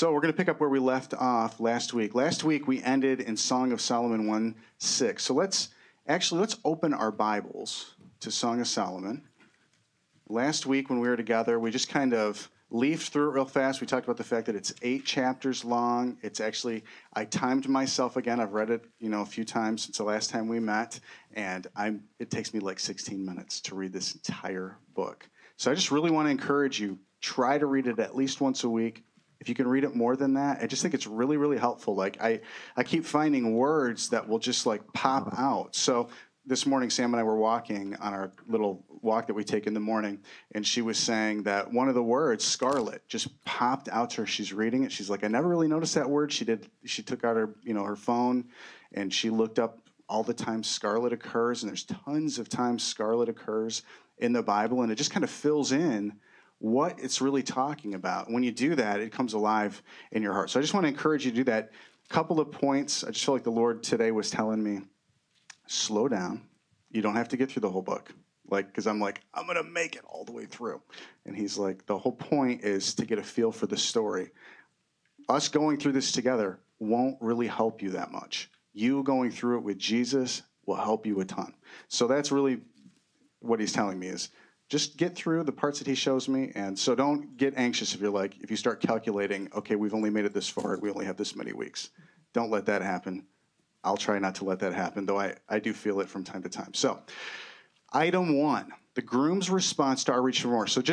So we're going to pick up where we left off last week. Last week we ended in Song of Solomon 1:6. So let's open our Bibles to Song of Solomon. Last week when we were together, we just kind of leafed through it real fast. We talked about the fact that it's 8 chapters long. It's actually, I timed myself again. I've read it, a few times since the last time we met, and it takes me like 16 minutes to read this entire book. So I just really want to encourage you, try to read it at least once a week. If you can read it more than that, I just think it's really, really helpful. Like I keep finding words that will just like pop out. So this morning, Sam and I were walking on our little walk that we take in the morning, and she was saying that one of the words, scarlet, just popped out to her. She's reading it. She's like, I never really noticed that word. She took out her phone, and she looked up all the times scarlet occurs, and there's tons of times scarlet occurs in the Bible, and it just kind of fills in what it's really talking about. When you do that, it comes alive in your heart. So I just want to encourage you to do that. Couple of points. I just feel like the Lord today was telling me, slow down. You don't have to get through the whole book. Because I'm going to make it all the way through. And he's like, the whole point is to get a feel for the story. Us going through this together won't really help you that much. You going through it with Jesus will help you a ton. So that's really what he's telling me is, just get through the parts that he shows me. And so don't get anxious if you start calculating, okay, we've only made it this far. We only have this many weeks. Don't let that happen. I'll try not to let that happen, though I do feel it from time to time. So item 1, the groom's response to our reach for more. So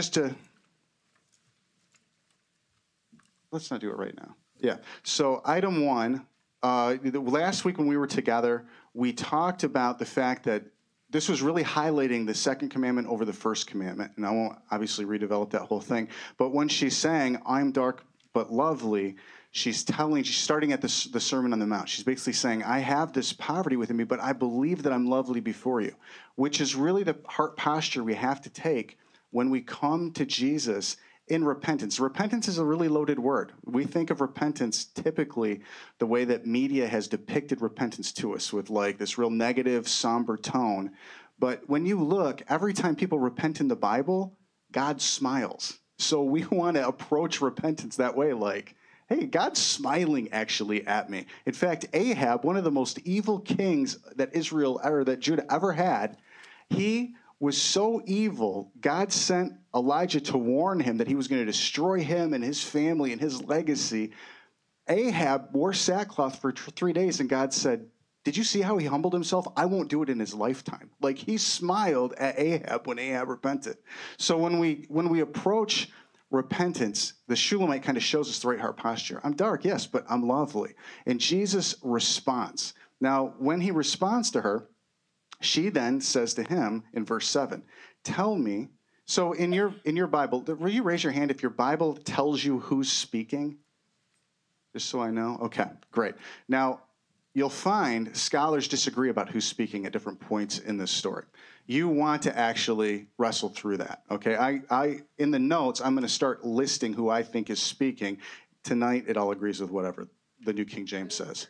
let's not do it right now. Yeah. So item 1, last week when we were together, we talked about the fact that this was really highlighting the second commandment over the first commandment, and I won't obviously redevelop that whole thing. But when she's saying, I'm dark but lovely, she's starting at the Sermon on the Mount. She's basically saying, I have this poverty within me, but I believe that I'm lovely before you, which is really the heart posture we have to take when we come to Jesus in repentance. Repentance is a really loaded word. We think of repentance typically the way that media has depicted repentance to us with like this real negative, somber tone. But when you look, every time people repent in the Bible, God smiles. So we want to approach repentance that way, like, hey, God's smiling actually at me. In fact, Ahab, one of the most evil kings that Judah ever had, he was so evil, God sent Elijah to warn him that he was going to destroy him and his family and his legacy. Ahab wore sackcloth for 3 days, and God said, did you see how he humbled himself? I won't do it in his lifetime. Like, he smiled at Ahab when Ahab repented. So when we approach repentance, the Shulamite kind of shows us the right heart posture. I'm dark, yes, but I'm lovely. And Jesus responds. Now, when he responds to her, she then says to him in verse 7, tell me, so in your Bible, will you raise your hand if your Bible tells you who's speaking? Just so I know. Okay, great. Now, you'll find scholars disagree about who's speaking at different points in this story. You want to actually wrestle through that, okay? I in the notes, I'm going to start listing who I think is speaking. Tonight, it all agrees with whatever the New King James says.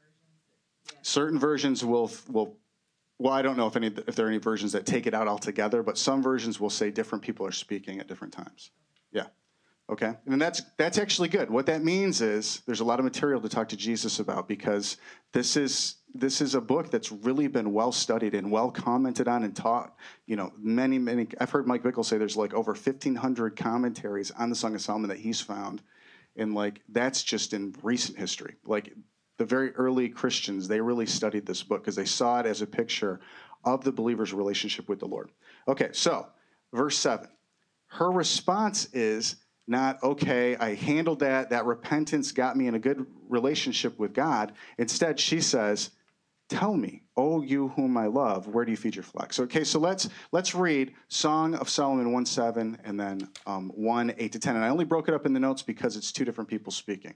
Certain versions will I don't know if there are any versions that take it out altogether, but some versions will say different people are speaking at different times. Yeah. Okay. And that's actually good. What that means is there's a lot of material to talk to Jesus about, because this is a book that's really been well studied and well commented on and taught. Many. I've heard Mike Bickle say there's like over 1,500 commentaries on the Song of Solomon that he's found, and like that's just in recent history. Like, the very early Christians, they really studied this book because they saw it as a picture of the believer's relationship with the Lord. Okay, so verse 7. Her response is not, okay, I handled that. That repentance got me in a good relationship with God. Instead, she says, tell me, O you whom I love, where do you feed your flock? So, okay, so let's read Song of Solomon 1:7 and then 1:8-10. And I only broke it up in the notes because it's 2 different people speaking.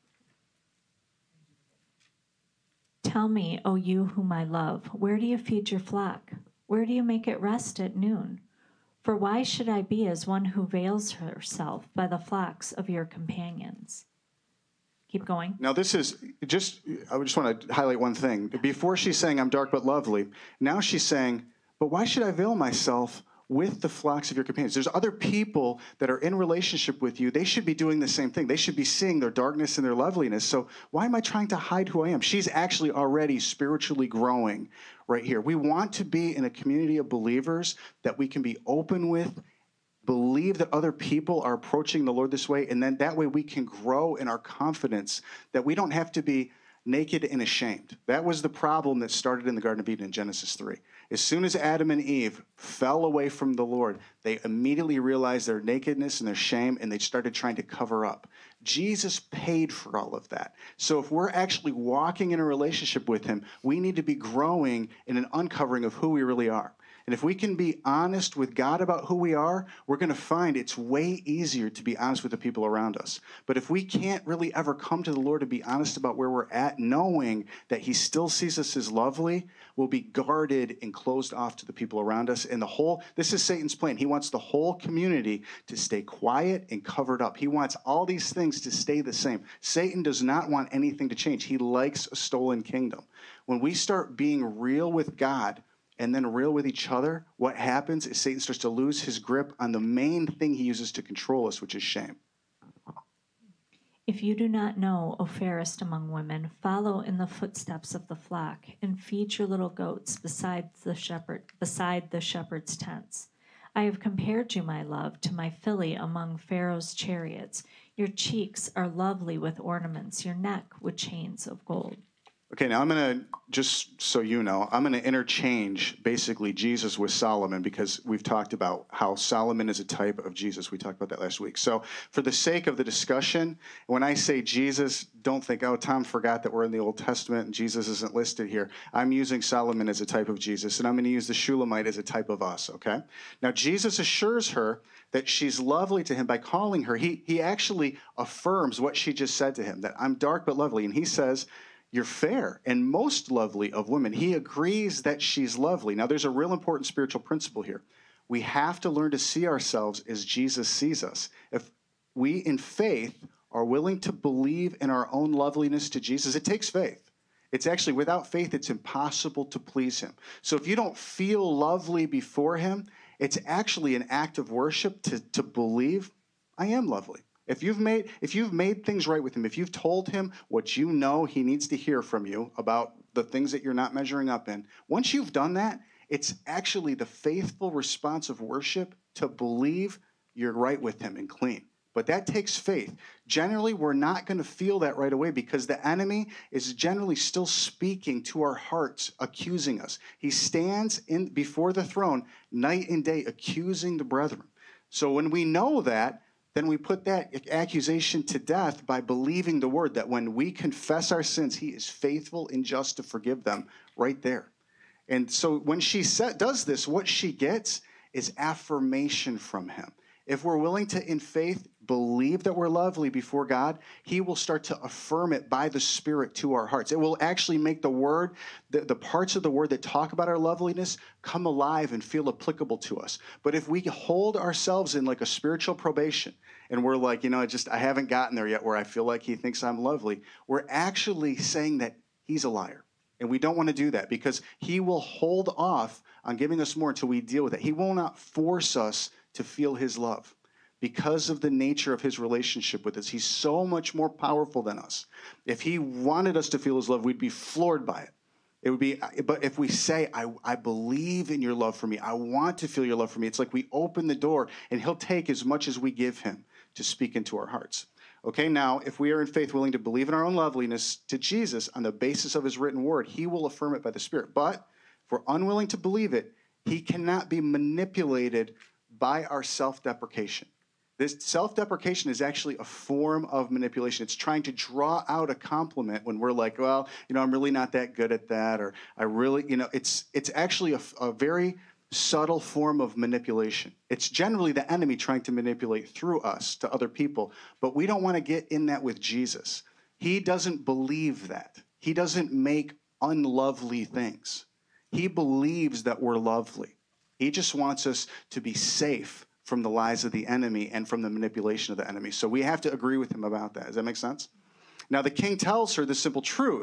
Tell me, O you whom I love, where do you feed your flock? Where do you make it rest at noon? For why should I be as one who veils herself by the flocks of your companions? Keep going. Now this is I just want to highlight one thing. Before she's saying I'm dark but lovely, now she's saying, but why should I veil myself with the flocks of your companions. There's other people that are in relationship with you. They should be doing the same thing. They should be seeing their darkness and their loveliness. So why am I trying to hide who I am? She's actually already spiritually growing right here. We want to be in a community of believers that we can be open with, believe that other people are approaching the Lord this way, and then that way we can grow in our confidence that we don't have to be naked and ashamed. That was the problem that started in the Garden of Eden in Genesis 3. As soon as Adam and Eve fell away from the Lord, they immediately realized their nakedness and their shame, and they started trying to cover up. Jesus paid for all of that. So if we're actually walking in a relationship with him, we need to be growing in an uncovering of who we really are. And if we can be honest with God about who we are, we're going to find it's way easier to be honest with the people around us. But if we can't really ever come to the Lord to be honest about where we're at, knowing that he still sees us as lovely, we'll be guarded and closed off to the people around us. And this is Satan's plan. He wants the whole community to stay quiet and covered up. He wants all these things to stay the same. Satan does not want anything to change. He likes a stolen kingdom. When we start being real with God, and then real with each other, what happens is Satan starts to lose his grip on the main thing he uses to control us, which is shame. If you do not know, O fairest among women, follow in the footsteps of the flock, and feed your little goats beside the shepherd's tents. I have compared you, my love, to my filly among Pharaoh's chariots. Your cheeks are lovely with ornaments, your neck with chains of gold. Okay, now I'm going to, just so you know, I'm going to interchange basically Jesus with Solomon because we've talked about how Solomon is a type of Jesus. We talked about that last week. So for the sake of the discussion, when I say Jesus, don't think, oh, Tom forgot that we're in the Old Testament and Jesus isn't listed here. I'm using Solomon as a type of Jesus, and I'm going to use the Shulamite as a type of us, okay? Now, Jesus assures her that she's lovely to him by calling her. He actually affirms what she just said to him, that I'm dark but lovely. And he says, you're fair and most lovely of women. He agrees that she's lovely. Now, there's a real important spiritual principle here. We have to learn to see ourselves as Jesus sees us. If we, in faith, are willing to believe in our own loveliness to Jesus, it takes faith. It's actually, without faith, it's impossible to please him. So if you don't feel lovely before him, it's actually an act of worship to believe, I am lovely. If you've made things right with him, if you've told him what you know he needs to hear from you about the things that you're not measuring up in, once you've done that, it's actually the faithful response of worship to believe you're right with him and clean. But that takes faith. Generally, we're not going to feel that right away because the enemy is generally still speaking to our hearts, accusing us. He stands before the throne night and day, accusing the brethren. So when we know that, then we put that accusation to death by believing the word that when we confess our sins, he is faithful and just to forgive them right there. And so when she does this, what she gets is affirmation from him. If we're willing to, in faith, believe that we're lovely before God, he will start to affirm it by the Spirit to our hearts. It will actually make the word, the parts of the word that talk about our loveliness come alive and feel applicable to us. But if we hold ourselves in like a spiritual probation and we're like, I haven't gotten there yet where I feel like he thinks I'm lovely, we're actually saying that he's a liar. And we don't want to do that because he will hold off on giving us more until we deal with it. He will not force us to feel his love. Because of the nature of his relationship with us, he's so much more powerful than us. If he wanted us to feel his love, we'd be floored by it. It would be, but if we say, I believe in your love for me, I want to feel your love for me, it's like we open the door and he'll take as much as we give him to speak into our hearts. Okay, now, if we are in faith willing to believe in our own loveliness to Jesus on the basis of his written word, he will affirm it by the Spirit. But if we're unwilling to believe it, he cannot be manipulated by our self-deprecation. This self-deprecation is actually a form of manipulation. It's trying to draw out a compliment when we're like, well, I'm really not that good at that, or I really, it's actually a very subtle form of manipulation. It's generally the enemy trying to manipulate through us to other people, but we don't want to get in that with Jesus. He doesn't believe that. He doesn't make unlovely things. He believes that we're lovely. He just wants us to be safe from the lies of the enemy and from the manipulation of the enemy. So we have to agree with him about that. Does that make sense? Now, the king tells her the simple truth,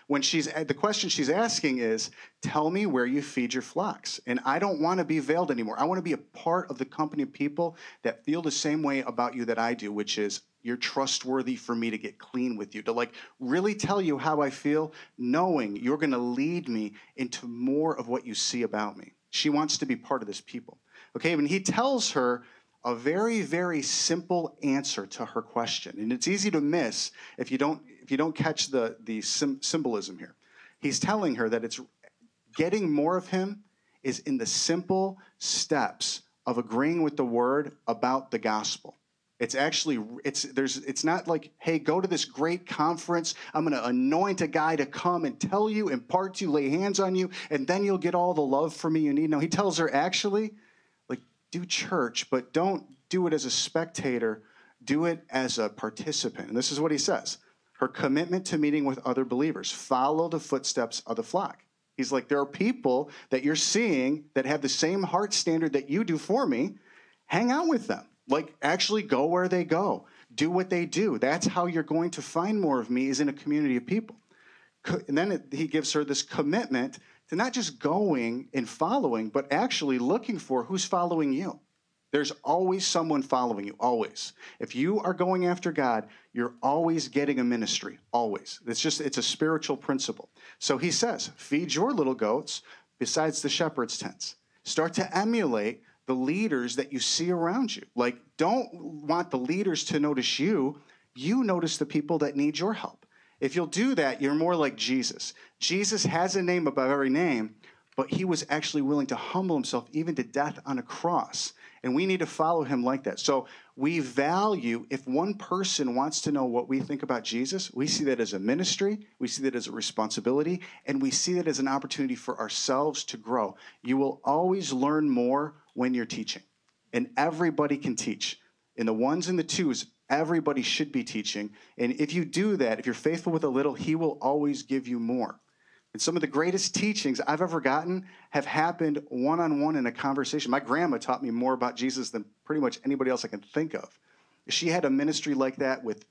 when the question she's asking is, tell me where you feed your flocks. And I don't want to be veiled anymore. I want to be a part of the company of people that feel the same way about you that I do, which is you're trustworthy for me to get clean with you, to like really tell you how I feel, knowing you're going to lead me into more of what you see about me. She wants to be part of this people. Okay, and he tells her a very, very simple answer to her question. And it's easy to miss if you don't catch the symbolism here. He's telling her that it's getting more of him is in the simple steps of agreeing with the word about the gospel. It's actually, it's not like, hey, go to this great conference. I'm going to anoint a guy to come and tell you, impart to you, lay hands on you, and then you'll get all the love from me you need. No, he tells her, actually, like, do church, but don't do it as a spectator. Do it as a participant. And this is what he says. Her commitment to meeting with other believers. Follow the footsteps of the flock. He's like, there are people that you're seeing that have the same heart standard that you do for me. Hang out with them. Like, actually go where they go. Do what they do. That's how you're going to find more of me, is in a community of people. And then he gives her this commitment to not just going and following, but actually looking for who's following you. There's always someone following you, always. If you are going after God, you're always getting a ministry, always. It's a spiritual principle. So he says, feed your little goats besides the shepherd's tents. Start to emulate the leaders that you see around you. Like, don't want the leaders to notice you. You notice the people that need your help. If you'll do that, you're more like Jesus. Jesus has a name above every name, but he was actually willing to humble himself even to death on a cross. And we need to follow him like that. So we value, if one person wants to know what we think about Jesus, we see that as a ministry, we see that as a responsibility, and we see that as an opportunity for ourselves to grow. You will always learn more when you're teaching. And everybody can teach. In the ones and the twos, everybody should be teaching. And if you do that, if you're faithful with a little, he will always give you more. And some of the greatest teachings I've ever gotten have happened one-on-one in a conversation. My grandma taught me more about Jesus than pretty much anybody else I can think of. She had a ministry like that with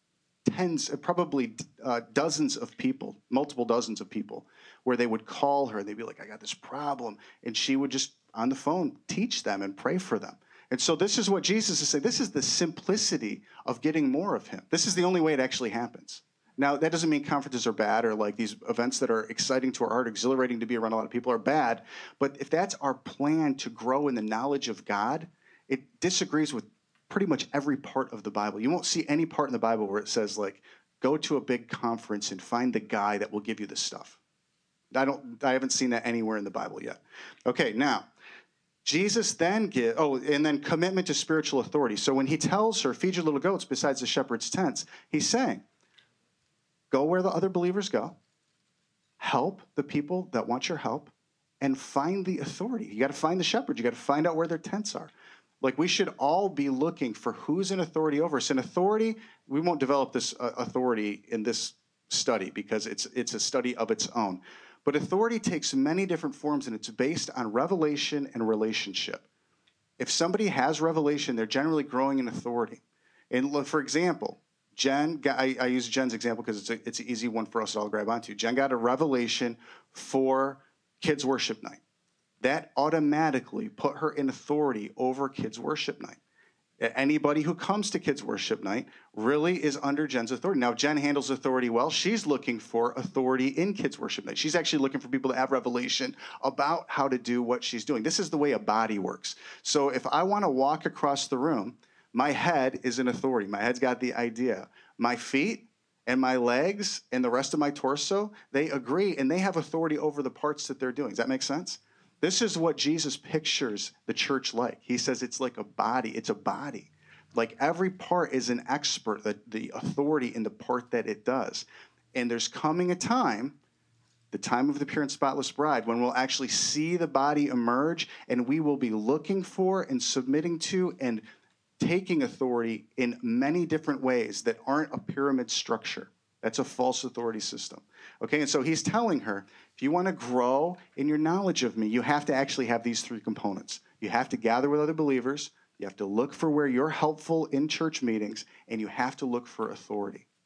probably dozens of people, multiple dozens of people, where they would call her and they'd be like, I got this problem. And she would just, on the phone, teach them and pray for them. And so this is what Jesus is saying. This is the simplicity of getting more of him. This is the only way it actually happens. Now, that doesn't mean conferences are bad, or like these events that are exciting to our heart, exhilarating to be around a lot of people, are bad. But if that's our plan to grow in the knowledge of God, it disagrees with pretty much every part of the Bible. You won't see any part in the Bible where it says, like, go to a big conference and find the guy that will give you this stuff. I haven't seen that anywhere in the Bible yet. Okay, now, Jesus then and then commitment to spiritual authority. So when he tells her, feed your little goats besides the shepherd's tents, he's saying, go where the other believers go, help the people that want your help, and find the authority. You got to find the shepherd. You got to find out where their tents are. Like, we should all be looking for who's in authority over us. And authority, we won't develop this authority in this study because it's a study of its own. But authority takes many different forms, and it's based on revelation and relationship. If somebody has revelation, they're generally growing in authority. And look, for example, Jen, I use Jen's example because it's an easy one for us to all grab onto. Jen got a revelation for kids' worship night. That automatically put her in authority over kids' worship night. Anybody who comes to kids' worship night really is under Jen's authority. Now, Jen handles authority well. She's looking for authority in kids' worship night. She's actually looking for people to have revelation about how to do what she's doing. This is the way a body works. So if I want to walk across the room, my head is in authority. My head's got the idea. My feet and my legs and the rest of my torso, they agree, and they have authority over the parts that they're doing. Does that make sense? This is what Jesus pictures the church like. He says it's like a body. It's a body. Like, every part is an expert, the authority in the part that it does. And there's coming a time, the time of the pure and spotless bride, when we'll actually see the body emerge, and we will be looking for and submitting to and taking authority in many different ways that aren't a pyramid structure. That's a false authority system. Okay, and so he's telling her, if you want to grow in your knowledge of me, you have to actually have these three components. You have to gather with other believers, you have to look for where you're helpful in church meetings, and you have to look for authority.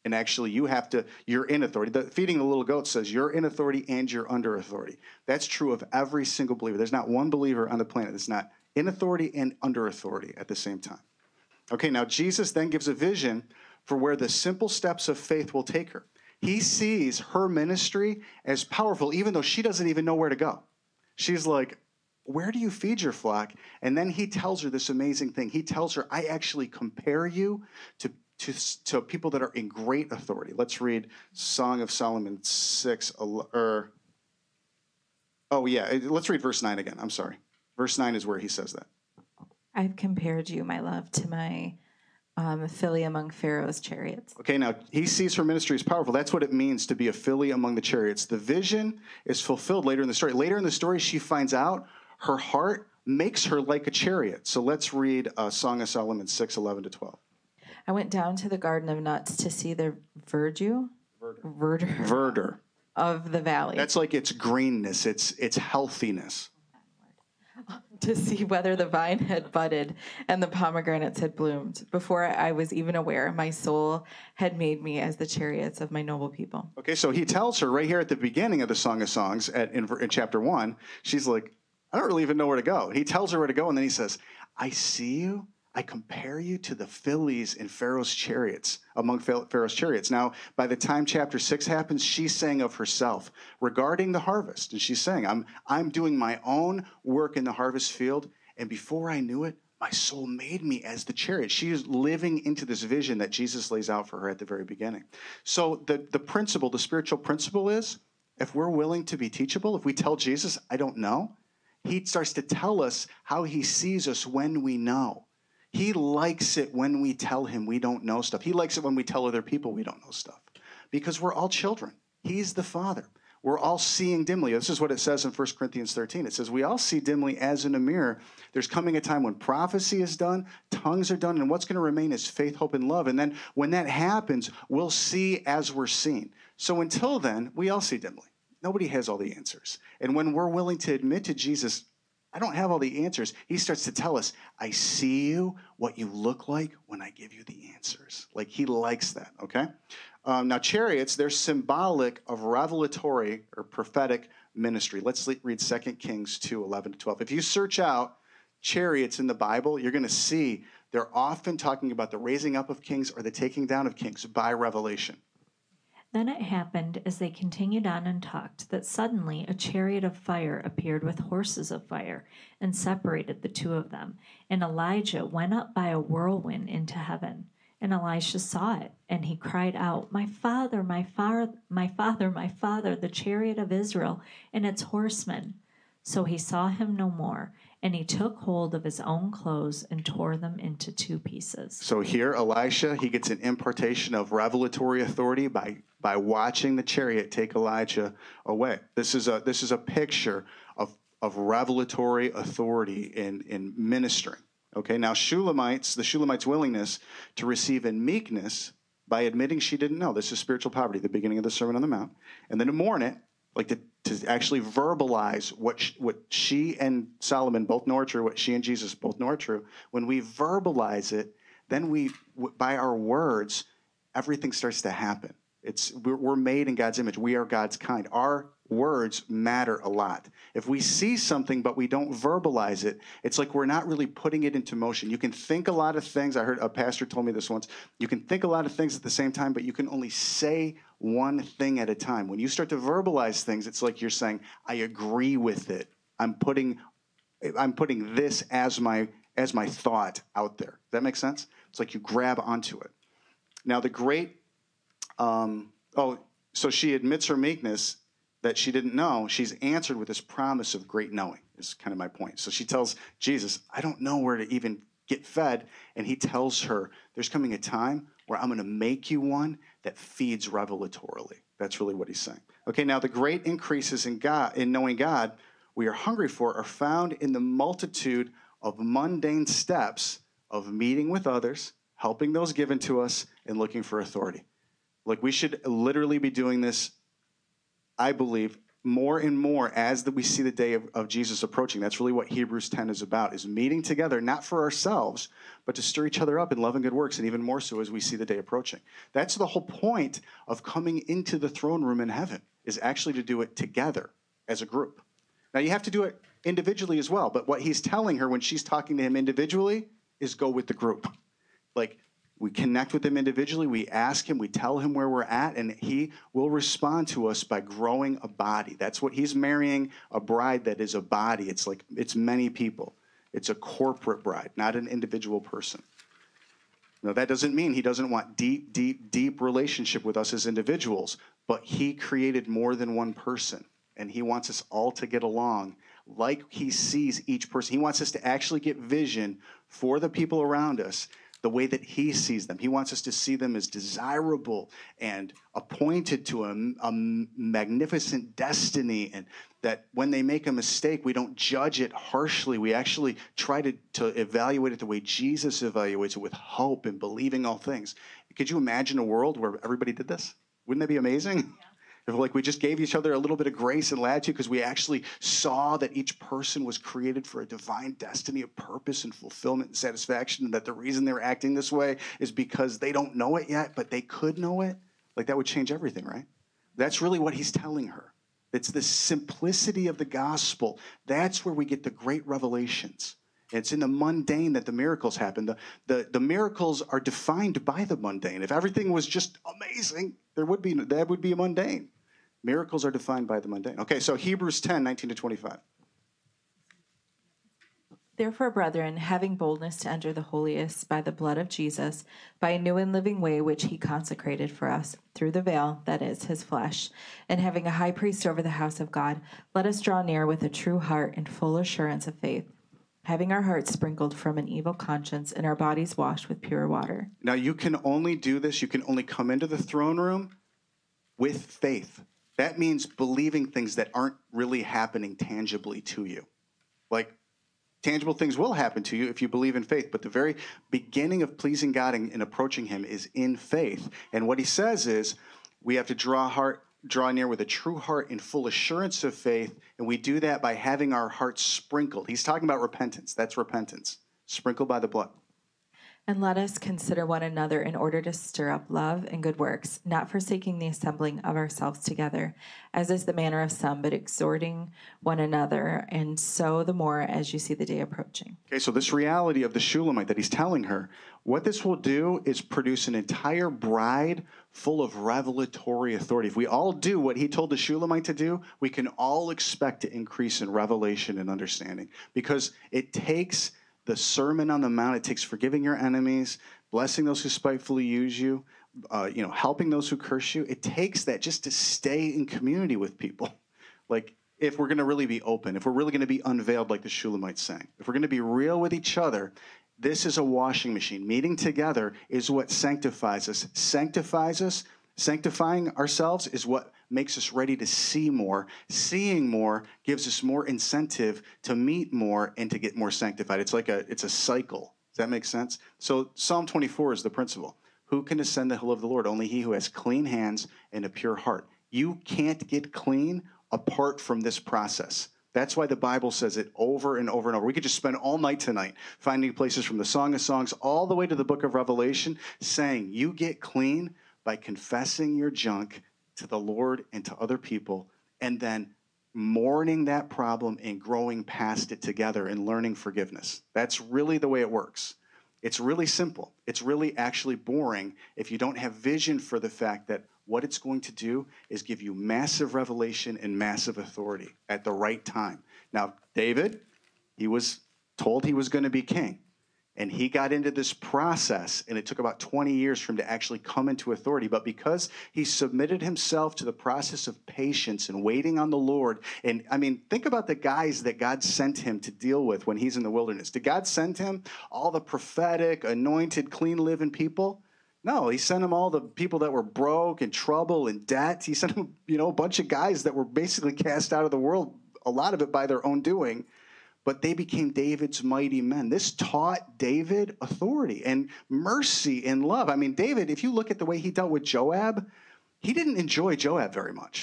And actually, you're in authority. Feeding the little goat says you're in authority and you're under authority. That's true of every single believer. There's not one believer on the planet that's not in authority and under authority at the same time. Okay, now Jesus then gives a vision for where the simple steps of faith will take her. He sees her ministry as powerful, even though she doesn't even know where to go. She's like, where do you feed your flock? And then he tells her this amazing thing. He tells her, I actually compare you to people that are in great authority. Let's read Song of Solomon 6. Let's read verse 9 again. I'm sorry. Verse 9 is where he says that. I've compared you, my love, to my filly among Pharaoh's chariots. Okay, now he sees her ministry as powerful. That's what it means to be a filly among the chariots. The vision is fulfilled later in the story. Later in the story, she finds out her heart makes her like a chariot. So let's read Song of Solomon 6:11-12. I went down to the garden of nuts to see the verdure of the valley. That's like its greenness, its healthiness. To see whether the vine had budded and the pomegranates had bloomed. Before I was even aware, my soul had made me as the chariots of my noble people. Okay, so he tells her right here at the beginning of the Song of Songs in chapter 1, she's like, I don't really even know where to go. He tells her where to go, and then he says, I see you. I compare you to the fillies in Pharaoh's chariots, among Pharaoh's chariots. Now, by the time chapter 6 happens, she's saying of herself regarding the harvest. And she's saying, I'm doing my own work in the harvest field. And before I knew it, my soul made me as the chariot. She is living into this vision that Jesus lays out for her at the very beginning. So the spiritual principle is, if we're willing to be teachable, if we tell Jesus, I don't know, he starts to tell us how he sees us when we know. He likes it when we tell him we don't know stuff. He likes it when we tell other people we don't know stuff. Because we're all children. He's the Father. We're all seeing dimly. This is what it says in 1 Corinthians 13. It says, we all see dimly as in a mirror. There's coming a time when prophecy is done, tongues are done, and what's going to remain is faith, hope, and love. And then when that happens, we'll see as we're seen. So until then, we all see dimly. Nobody has all the answers. And when we're willing to admit to Jesus, I don't have all the answers, he starts to tell us, I see you, what you look like when I give you the answers. Like, he likes that, okay? Now, chariots, they're symbolic of revelatory or prophetic ministry. Let's read 2 Kings 2:11-12. If you search out chariots in the Bible, you're going to see they're often talking about the raising up of kings or the taking down of kings by revelation. Then it happened, as they continued on and talked, that suddenly a chariot of fire appeared with horses of fire and separated the two of them. And Elijah went up by a whirlwind into heaven. And Elisha saw it, and he cried out, My father, my father, my father, my father, the chariot of Israel and its horsemen. So he saw him no more, and he took hold of his own clothes and tore them into two pieces. So here, Elisha, he gets an impartation of revelatory authority by watching the chariot take Elijah away. This is a picture of revelatory authority in ministering. Okay, now the Shulamite's willingness to receive in meekness by admitting she didn't know. This is spiritual poverty, the beginning of the Sermon on the Mount. And then to mourn it, like to actually verbalize what she and Solomon both know are true, what she and Jesus both know are true. When we verbalize it, then by our words, everything starts to happen. We're made in God's image. We are God's kind. Our words matter a lot. If we see something but we don't verbalize it, it's like we're not really putting it into motion. You can think a lot of things. I heard a pastor told me this once. You can think a lot of things at the same time, but you can only say one thing at a time. When you start to verbalize things, it's like you're saying, I agree with it. I'm putting this as my thought out there. Does that make sense? It's like you grab onto it. Now the great so she admits her meekness that she didn't know. She's answered with this promise of great knowing, is kind of my point. So she tells Jesus, I don't know where to even get fed. And he tells her, there's coming a time where I'm going to make you one that feeds revelatorily. That's really what he's saying. Okay, now the great increases in knowing God we are hungry for are found in the multitude of mundane steps of meeting with others, helping those given to us, and looking for authority. Like, we should literally be doing this, I believe, more and more as we see the day of Jesus approaching. That's really what Hebrews 10 is about, is meeting together, not for ourselves, but to stir each other up in love and good works, and even more so as we see the day approaching. That's the whole point of coming into the throne room in heaven, is actually to do it together as a group. Now, you have to do it individually as well, but what he's telling her when she's talking to him individually is go with the group. Like, we connect with him individually, we ask him, we tell him where we're at, and he will respond to us by growing a body. That's what he's marrying, a bride that is a body. It's many people. It's a corporate bride, not an individual person. Now, that doesn't mean he doesn't want deep, deep, deep relationship with us as individuals, but he created more than one person, and he wants us all to get along like he sees each person. He wants us to actually get vision for the people around us the way that he sees them. He wants us to see them as desirable and appointed to a magnificent destiny, and that when they make a mistake, we don't judge it harshly. We actually try to evaluate it the way Jesus evaluates it, with hope and believing all things. Could you imagine a world where everybody did this? Wouldn't that be amazing? Yeah. If we just gave each other a little bit of grace and latitude because we actually saw that each person was created for a divine destiny of purpose and fulfillment and satisfaction, and that the reason they're acting this way is because they don't know it yet, but they could know it. That would change everything, right? That's really what he's telling her. It's the simplicity of the gospel. That's where we get the great revelations. It's in the mundane that the miracles happen. The miracles are defined by the mundane. If everything was just amazing, that would be mundane. Miracles are defined by the mundane. Okay, so Hebrews 10, 19 to 25. Therefore, brethren, having boldness to enter the holiest by the blood of Jesus, by a new and living way which he consecrated for us, through the veil, that is, his flesh, and having a high priest over the house of God, let us draw near with a true heart and full assurance of faith, having our hearts sprinkled from an evil conscience and our bodies washed with pure water. Now, you can only do this, you can only come into the throne room with faith. That means believing things that aren't really happening tangibly to you. Tangible things will happen to you if you believe in faith, but the very beginning of pleasing God and approaching him is in faith. And what he says is we have to draw near with a true heart in full assurance of faith, and we do that by having our hearts sprinkled. He's talking about repentance. That's repentance, sprinkled by the blood. And let us consider one another in order to stir up love and good works, not forsaking the assembling of ourselves together, as is the manner of some, but exhorting one another, and so the more as you see the day approaching. Okay, so this reality of the Shulamite that he's telling her, what this will do is produce an entire bride full of revelatory authority. If we all do what he told the Shulamite to do, we can all expect to increase in revelation and understanding, because it takes the Sermon on the Mount, it takes forgiving your enemies, blessing those who spitefully use you, helping those who curse you. It takes that just to stay in community with people. If we're going to really be open, if we're really going to be unveiled like the Shulamite sang, if we're going to be real with each other, this is a washing machine. Meeting together is what sanctifies us. Sanctifying ourselves is what makes us ready to see more. Seeing more gives us more incentive to meet more and to get more sanctified. It's a cycle. Does that make sense? So Psalm 24 is the principle. Who can ascend the hill of the Lord? Only he who has clean hands and a pure heart. You can't get clean apart from this process. That's why the Bible says it over and over and over. We could just spend all night tonight finding places from the Song of Songs all the way to the book of Revelation saying you get clean by confessing your junk to the Lord and to other people, and then mourning that problem and growing past it together and learning forgiveness. That's really the way it works. It's really simple. It's really actually boring if you don't have vision for the fact that what it's going to do is give you massive revelation and massive authority at the right time. Now, David, he was told he was going to be king. And he got into this process, and it took about 20 years for him to actually come into authority. But because he submitted himself to the process of patience and waiting on the Lord, and think about the guys that God sent him to deal with when he's in the wilderness. Did God send him all the prophetic, anointed, clean-living people? No, he sent him all the people that were broke and trouble and debt. He sent him, a bunch of guys that were basically cast out of the world, a lot of it by their own doing. But they became David's mighty men. This taught David authority and mercy and love. David, if you look at the way he dealt with Joab, he didn't enjoy Joab very much.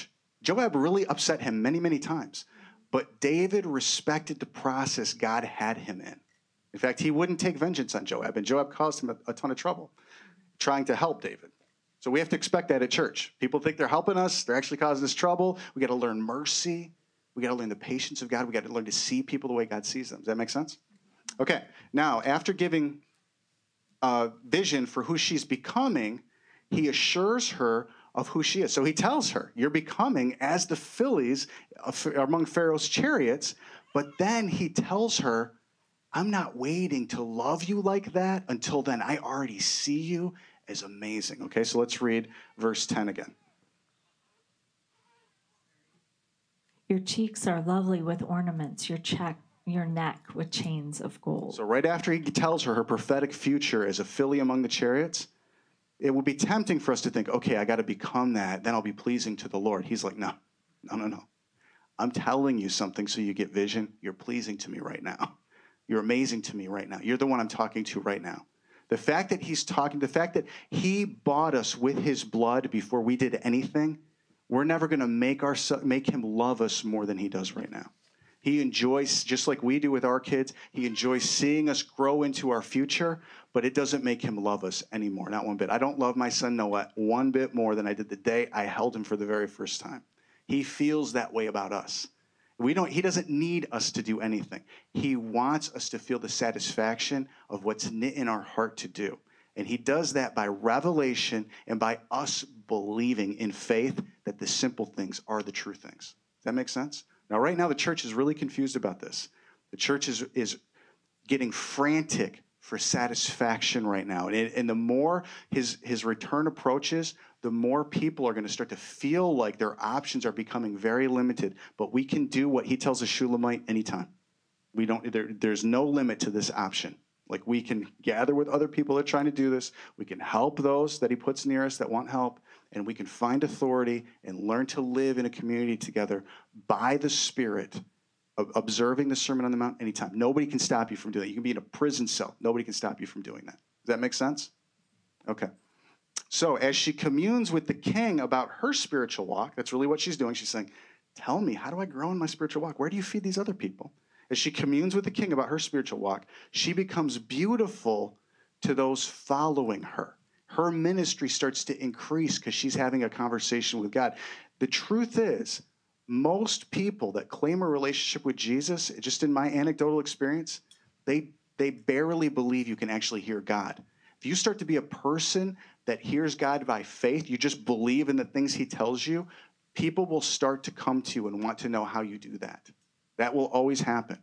Joab really upset him many, many times. But David respected the process God had him in. In fact, he wouldn't take vengeance on Joab, and Joab caused him a ton of trouble trying to help David. So we have to expect that at church. People think they're helping us. They're actually causing us trouble. We got to learn mercy. We got to learn the patience of God. We got to learn to see people the way God sees them. Does that make sense? Okay. Now, after giving vision for who she's becoming, he assures her of who she is. So he tells her, you're becoming as the fillies among Pharaoh's chariots. But then he tells her, I'm not waiting to love you like that. Until then, I already see you as amazing. Okay, so let's read verse 10 again. Your cheeks are lovely with ornaments, your neck with chains of gold. So right after he tells her prophetic future as a filly among the chariots, it would be tempting for us to think, okay, I got to become that. Then I'll be pleasing to the Lord. He's like, no. I'm telling you something so you get vision. You're pleasing to me right now. You're amazing to me right now. You're the one I'm talking to right now. The fact that the fact that he bought us with his blood before we did anything, we're never going to make him love us more than he does right now. He enjoys, just like we do with our kids, he enjoys seeing us grow into our future, but it doesn't make him love us anymore, not one bit. I don't love my son Noah one bit more than I did the day I held him for the very first time. He feels that way about us. He doesn't need us to do anything. He wants us to feel the satisfaction of what's knit in our heart to do. And he does that by revelation and by us believing in faith that the simple things are the true things. Does that make sense? Now, right now, the church is really confused about this. The church is getting frantic for satisfaction right now. And the more his return approaches, the more people are going to start to feel like their options are becoming very limited. But we can do what he tells a Shulamite anytime. There's no limit to this option. Like, we can gather with other people that are trying to do this. We can help those that he puts near us that want help. And we can find authority and learn to live in a community together by the Spirit, observing the Sermon on the Mount anytime. Nobody can stop you from doing that. You can be in a prison cell. Nobody can stop you from doing that. Does that make sense? Okay. So as she communes with the king about her spiritual walk, that's really what she's doing. She's saying, tell me, how do I grow in my spiritual walk? Where do you feed these other people? As she communes with the king about her spiritual walk, she becomes beautiful to those following her. Her ministry starts to increase because she's having a conversation with God. The truth is, most people that claim a relationship with Jesus, just in my anecdotal experience, they barely believe you can actually hear God. If you start to be a person that hears God by faith, you just believe in the things he tells you, people will start to come to you and want to know how you do that. That will always happen.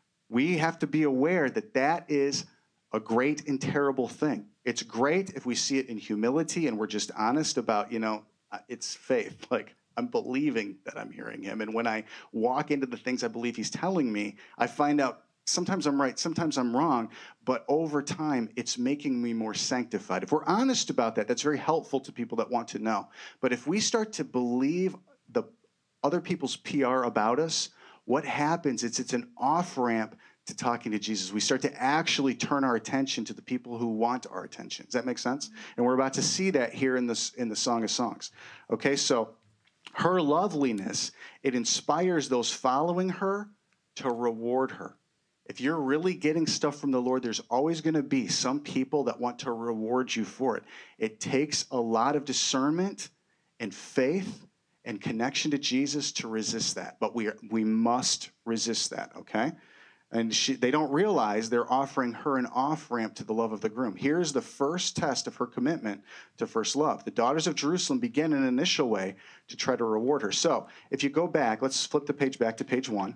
We have to be aware that that is a great and terrible thing. It's great if we see it in humility and we're just honest about, it's faith. Like, I'm believing that I'm hearing him. And when I walk into the things I believe he's telling me, I find out sometimes I'm right, sometimes I'm wrong, but over time, it's making me more sanctified. If we're honest about that, that's very helpful to people that want to know. But if we start to believe the other people's PR about us, what happens is it's an off-ramp to talking to Jesus. We start to actually turn our attention to the people who want our attention. Does that make sense? And we're about to see that here in the Song of Songs. Okay, so her loveliness, it inspires those following her to reward her. If you're really getting stuff from the Lord, there's always going to be some people that want to reward you for it. It takes a lot of discernment and faith and connection to Jesus to resist that. But we must resist that, okay? And they don't realize they're offering her an off-ramp to the love of the groom. Here's the first test of her commitment to first love. The daughters of Jerusalem begin in an initial way to try to reward her. So if you go back, let's flip the page back to page 1.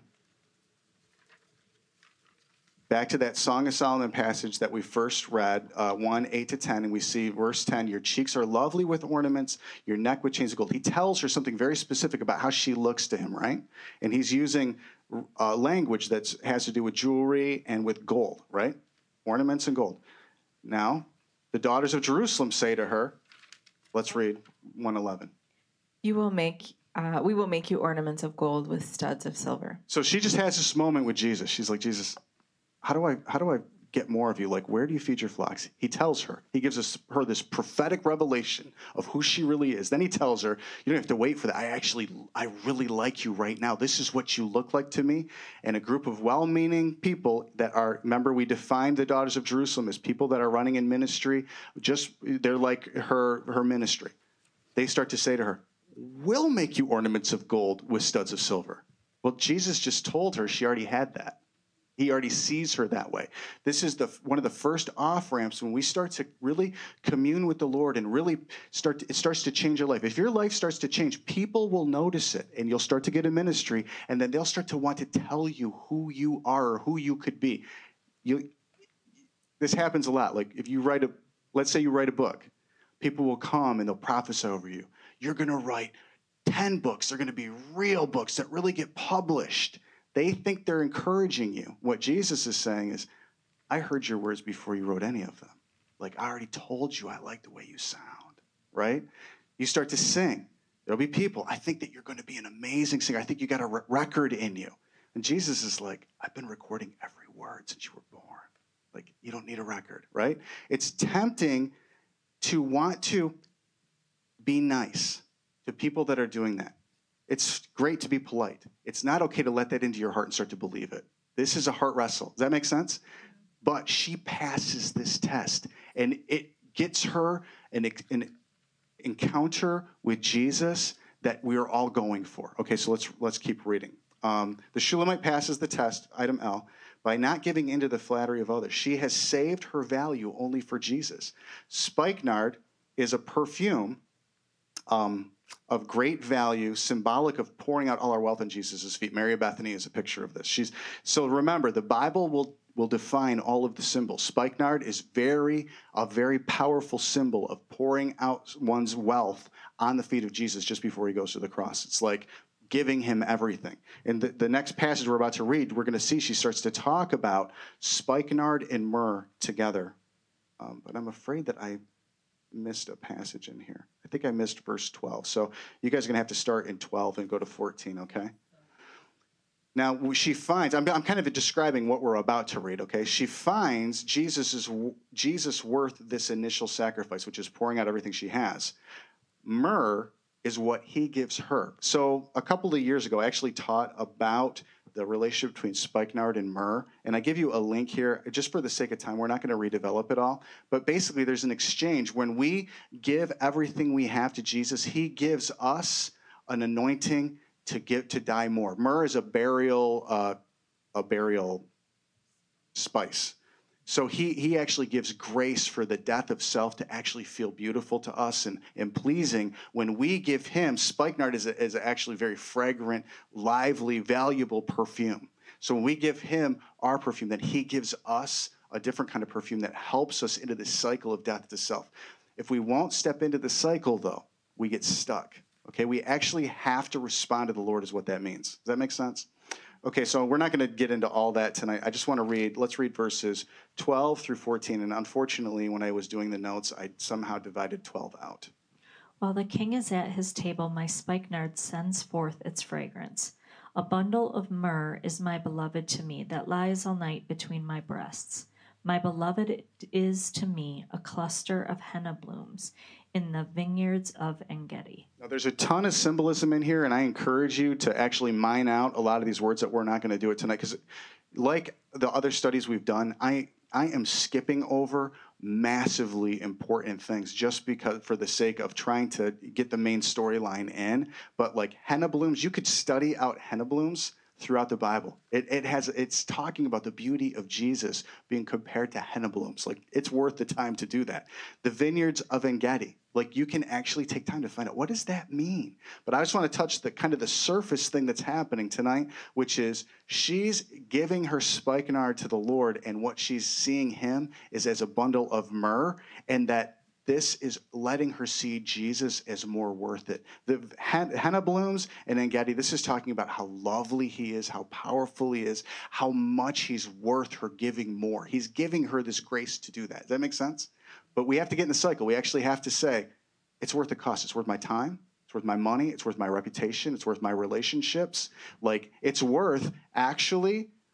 Back to that Song of Solomon passage that we first read, 1, 8 to 10, and we see verse 10, your cheeks are lovely with ornaments, your neck with chains of gold. He tells her something very specific about how she looks to him, right? And he's using language that has to do with jewelry and with gold, right? Ornaments and gold. Now, the daughters of Jerusalem say to her, let's read 1:11. We will make you ornaments of gold with studs of silver. So she just has this moment with Jesus. She's like, Jesus, how do I get more of you. Like, where do you feed your flocks? He tells her. He gives her this prophetic revelation of who she really is. Then he tells her, you don't have to wait for that. I really like you right now. This is what you look like to me. And a group of well-meaning people that are, remember, we defined the daughters of Jerusalem as people that are running in ministry. They're like her ministry. They start to say to her, we'll make you ornaments of gold with studs of silver. Well, Jesus just told her she already had that. He already sees her that way. This is one of the first off-ramps when we start to really commune with the Lord and really it starts to change your life. If your life starts to change, people will notice it, and you'll start to get a ministry, and then they'll start to want to tell you who you are or who you could be. This happens a lot. Like if let's say you write a book, people will come and they'll prophesy over you. You're going to write 10 books. They're going to be real books that really get published. They think they're encouraging you. What Jesus is saying is, I heard your words before you wrote any of them. Like, I already told you I like the way you sound, right? You start to sing. There'll be people, I think that you're going to be an amazing singer. I think you got a record in you. And Jesus is like, I've been recording every word since you were born. Like, you don't need a record, right? It's tempting to want to be nice to people that are doing that. It's great to be polite. It's not okay to let that into your heart and start to believe it. This is a heart wrestle. Does that make sense? But she passes this test, and it gets her an encounter with Jesus that we are all going for. Okay, so let's keep reading. The Shulamite passes the test, item L, by not giving in to the flattery of others. She has saved her value only for Jesus. Spikenard is a perfume of great value, symbolic of pouring out all our wealth on Jesus' feet. Mary of Bethany is a picture of this. So remember, the Bible will define all of the symbols. Spikenard is a very powerful symbol of pouring out one's wealth on the feet of Jesus just before he goes to the cross. It's like giving him everything. In the next passage we're about to read, we're going to see she starts to talk about spikenard and myrrh together. But I'm afraid that I missed a passage in here. I think I missed verse 12. So you guys are going to have to start in 12 and go to 14, okay? Now, she finds, I'm kind of describing what we're about to read, okay? She finds Jesus worth this initial sacrifice, which is pouring out everything she has. Myrrh is what he gives her. So a couple of years ago, I actually taught about the relationship between spikenard and myrrh. And I give you a link here, just for the sake of time. We're not going to redevelop it all. But basically, there's an exchange. When we give everything we have to Jesus, he gives us an anointing to die more. Myrrh is a burial spice. So he actually gives grace for the death of self to actually feel beautiful to us and pleasing. When we give him, spikenard is actually very fragrant, lively, valuable perfume. So when we give him our perfume, then he gives us a different kind of perfume that helps us into this cycle of death to self. If we won't step into the cycle, though, we get stuck. Okay, we actually have to respond to the Lord is what that means. Does that make sense? Okay, so we're not going to get into all that tonight. I just want to let's read verses 12 through 14. And unfortunately, when I was doing the notes, I somehow divided 12 out. While the king is at his table, my spikenard sends forth its fragrance. A bundle of myrrh is my beloved to me, that lies all night between my breasts. My beloved is to me a cluster of henna blooms in the vineyards of En-Gedi. Now, there's a ton of symbolism in here, and I encourage you to actually mine out a lot of these words that we're not going to do it tonight, because like the other studies we've done, I am skipping over massively important things just because for the sake of trying to get the main storyline in. But like henna blooms, you could study out henna blooms throughout the Bible. It's talking about the beauty of Jesus being compared to henna blooms. Like, it's worth the time to do that. The vineyards of En-Gedi. Like, you can actually take time to find out, what does that mean? But I just want to touch the surface thing that's happening tonight, which is she's giving her spikenard to the Lord, and what she's seeing him is as a bundle of myrrh, and that this is letting her see Jesus as more worth it. The henna blooms and En-Gedi, this is talking about how lovely he is, how powerful he is, how much he's worth her giving more. He's giving her this grace to do that. Does that make sense? But we have to get in the cycle. We actually have to say, it's worth the cost. It's worth my time. It's worth my money. It's worth my reputation. It's worth my relationships. Like, it's worth actually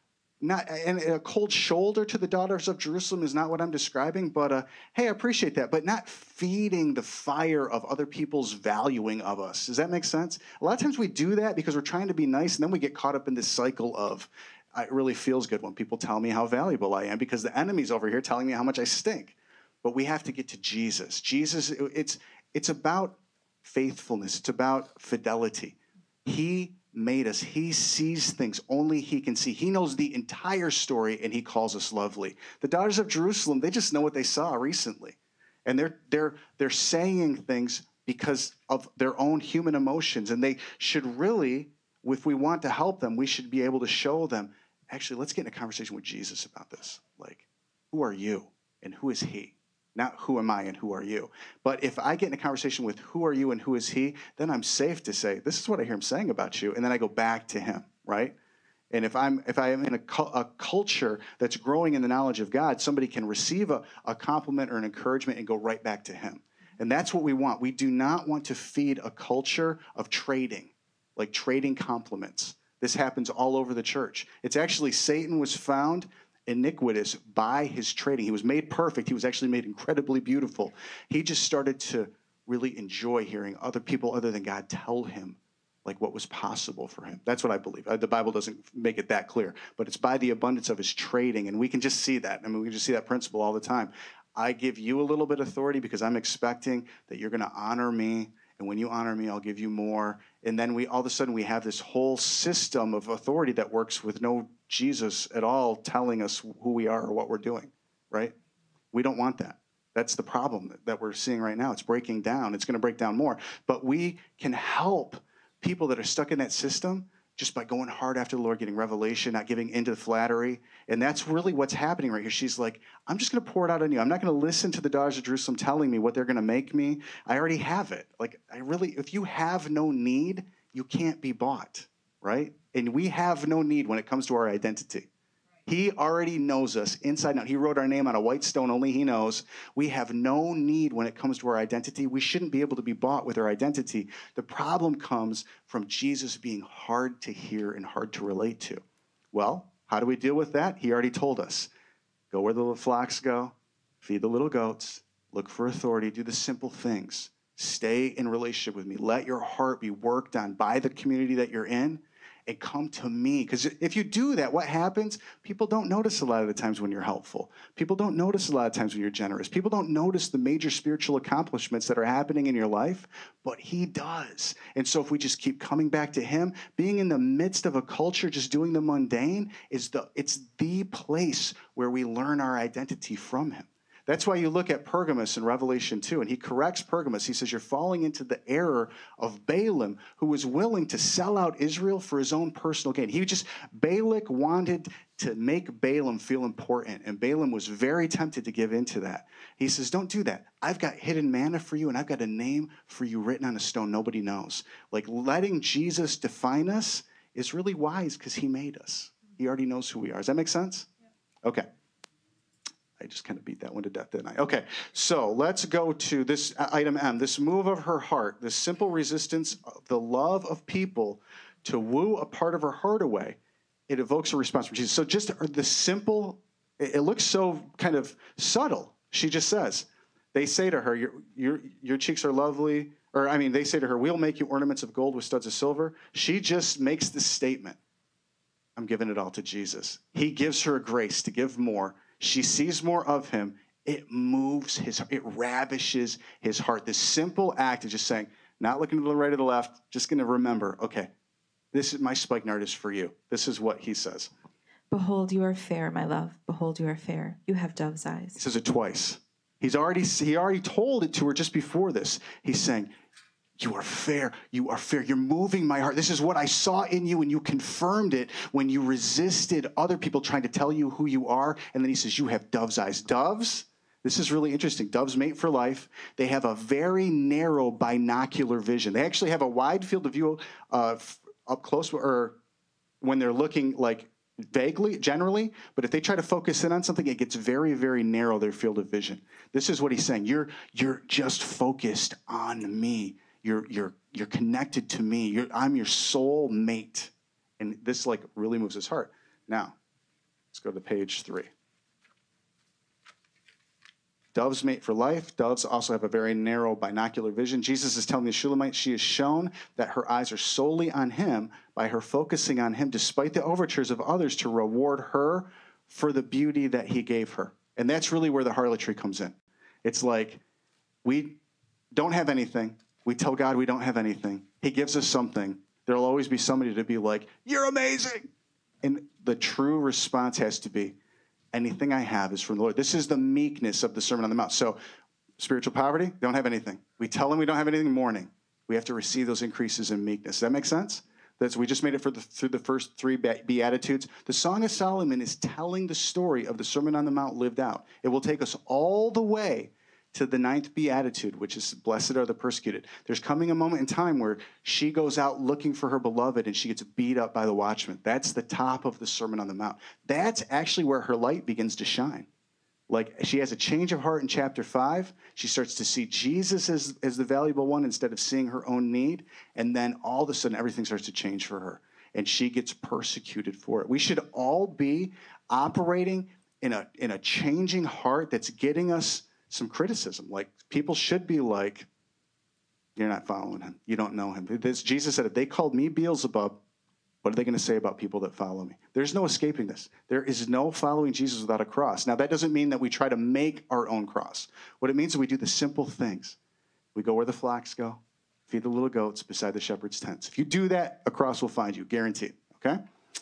not, and a cold shoulder to the daughters of Jerusalem is not what I'm describing, but hey, I appreciate that, but not feeding the fire of other people's valuing of us. Does that make sense? A lot of times we do that because we're trying to be nice, and then we get caught up in this cycle of, it really feels good when people tell me how valuable I am because the enemy's over here telling me how much I stink. But we have to get to Jesus. Jesus, it's about faithfulness. It's about fidelity. He made us. He sees things only he can see. He knows the entire story, and he calls us lovely. The daughters of Jerusalem, they just know what they saw recently. And they're saying things because of their own human emotions. And they should really, if we want to help them, we should be able to show them, actually, let's get in a conversation with Jesus about this. Like, who are you and who is he? Not who am I and who are you. But if I get in a conversation with who are you and who is he, then I'm safe to say, this is what I hear him saying about you. And then I go back to him, right? And if I am in a culture that's growing in the knowledge of God, somebody can receive a compliment or an encouragement and go right back to him. And that's what we want. We do not want to feed a culture of trading, like trading compliments. This happens all over the church. It's actually Satan was found iniquitous by his trading. He was made perfect. He was actually made incredibly beautiful. He just started to really enjoy hearing other people other than God tell him like what was possible for him. That's what I believe. The Bible doesn't make it that clear, but it's by the abundance of his trading, and we can just see that. I mean, we can just see that principle all the time. I give you a little bit of authority because I'm expecting that you're going to honor me, and when you honor me, I'll give you more. And then all of a sudden we have this whole system of authority that works with no Jesus at all telling us who we are or what we're doing, right? We don't want that. That's the problem that we're seeing right now. It's breaking down. It's going to break down more. But we can help people that are stuck in that system just by going hard after the Lord, getting revelation, not giving into the flattery. And that's really what's happening right here. She's like, I'm just going to pour it out on you. I'm not going to listen to the daughters of Jerusalem telling me what they're going to make me. I already have it. Like, if you have no need, you can't be bought, right? And we have no need when it comes to our identity. He already knows us inside and out. He wrote our name on a white stone, only he knows. We have no need when it comes to our identity. We shouldn't be able to be bought with our identity. The problem comes from Jesus being hard to hear and hard to relate to. Well, how do we deal with that? He already told us. Go where the little flocks go, feed the little goats, look for authority, do the simple things. Stay in relationship with me. Let your heart be worked on by the community that you're in. And come to me. Because if you do that, what happens? People don't notice a lot of the times when you're helpful. People don't notice a lot of times when you're generous. People don't notice the major spiritual accomplishments that are happening in your life, but he does. And so if we just keep coming back to him, being in the midst of a culture just doing the mundane, it's the place where we learn our identity from him. That's why you look at Pergamos in Revelation 2, and he corrects Pergamos. He says, you're falling into the error of Balaam, who was willing to sell out Israel for his own personal gain. Balak wanted to make Balaam feel important, and Balaam was very tempted to give into that. He says, don't do that. I've got hidden manna for you, and I've got a name for you written on a stone nobody knows. Like, letting Jesus define us is really wise because he made us. He already knows who we are. Does that make sense? Okay. I just kind of beat that one to death, didn't I? Okay, so let's go to this item M, this move of her heart, this simple resistance, the love of people to woo a part of her heart away. It evokes a response from Jesus. So just the simple, it looks so kind of subtle. She just says, they say to her, your cheeks are lovely. They say to her, we'll make you ornaments of gold with studs of silver. She just makes this statement. I'm giving it all to Jesus. He gives her a grace to give more. She sees more of him. It moves it ravishes his heart. This simple act of just saying, not looking to the right or the left, just going to remember, okay, this is my spikenard is for you. This is what he says. Behold, you are fair, my love. Behold, you are fair. You have dove's eyes. He says it twice. He already told it to her just before this. He's saying, you are fair. You are fair. You're moving my heart. This is what I saw in you, and you confirmed it when you resisted other people trying to tell you who you are. And then he says, you have dove's eyes. Doves, this is really interesting. Doves mate for life. They have a very narrow binocular vision. They actually have a wide field of view up close or when they're looking like vaguely, generally, but if they try to focus in on something, it gets very, very narrow, their field of vision. This is what he's saying. You're just focused on me. You're connected to me. I'm your soul mate. And this really moves his heart. Now, Let's go to page 3. Doves mate for life. Doves also have a very narrow binocular vision. Jesus is telling the Shulamite she has shown that her eyes are solely on him by her focusing on him despite the overtures of others to reward her for the beauty that he gave her. And that's really where the harlotry comes in. It's like we don't have anything. We tell God we don't have anything. He gives us something. There'll always be somebody to be like, you're amazing. And the true response has to be, anything I have is from the Lord. This is the meekness of the Sermon on the Mount. So spiritual poverty, don't have anything. We tell him we don't have anything mourning. We have to receive those increases in meekness. Does that make sense? We just made it through the first 3 Beatitudes. The Song of Solomon is telling the story of the Sermon on the Mount lived out. It will take us all the way to the 9th Beatitude, which is blessed are the persecuted. There's coming a moment in time where she goes out looking for her beloved and she gets beat up by the watchman. That's the top of the Sermon on the Mount. That's actually where her light begins to shine. Like she has a change of heart in chapter 5. She starts to see Jesus as the valuable one instead of seeing her own need. And then all of a sudden everything starts to change for her. And she gets persecuted for it. We should all be operating in a changing heart that's getting us some criticism. Like people should be like, you're not following him. You don't know him. Jesus said, if they called me Beelzebub, what are they going to say about people that follow me? There's no escaping this. There is no following Jesus without a cross. Now, that doesn't mean that we try to make our own cross. What it means is we do the simple things. We go where the flocks go, feed the little goats beside the shepherd's tents. If you do that, a cross will find you, guaranteed, okay?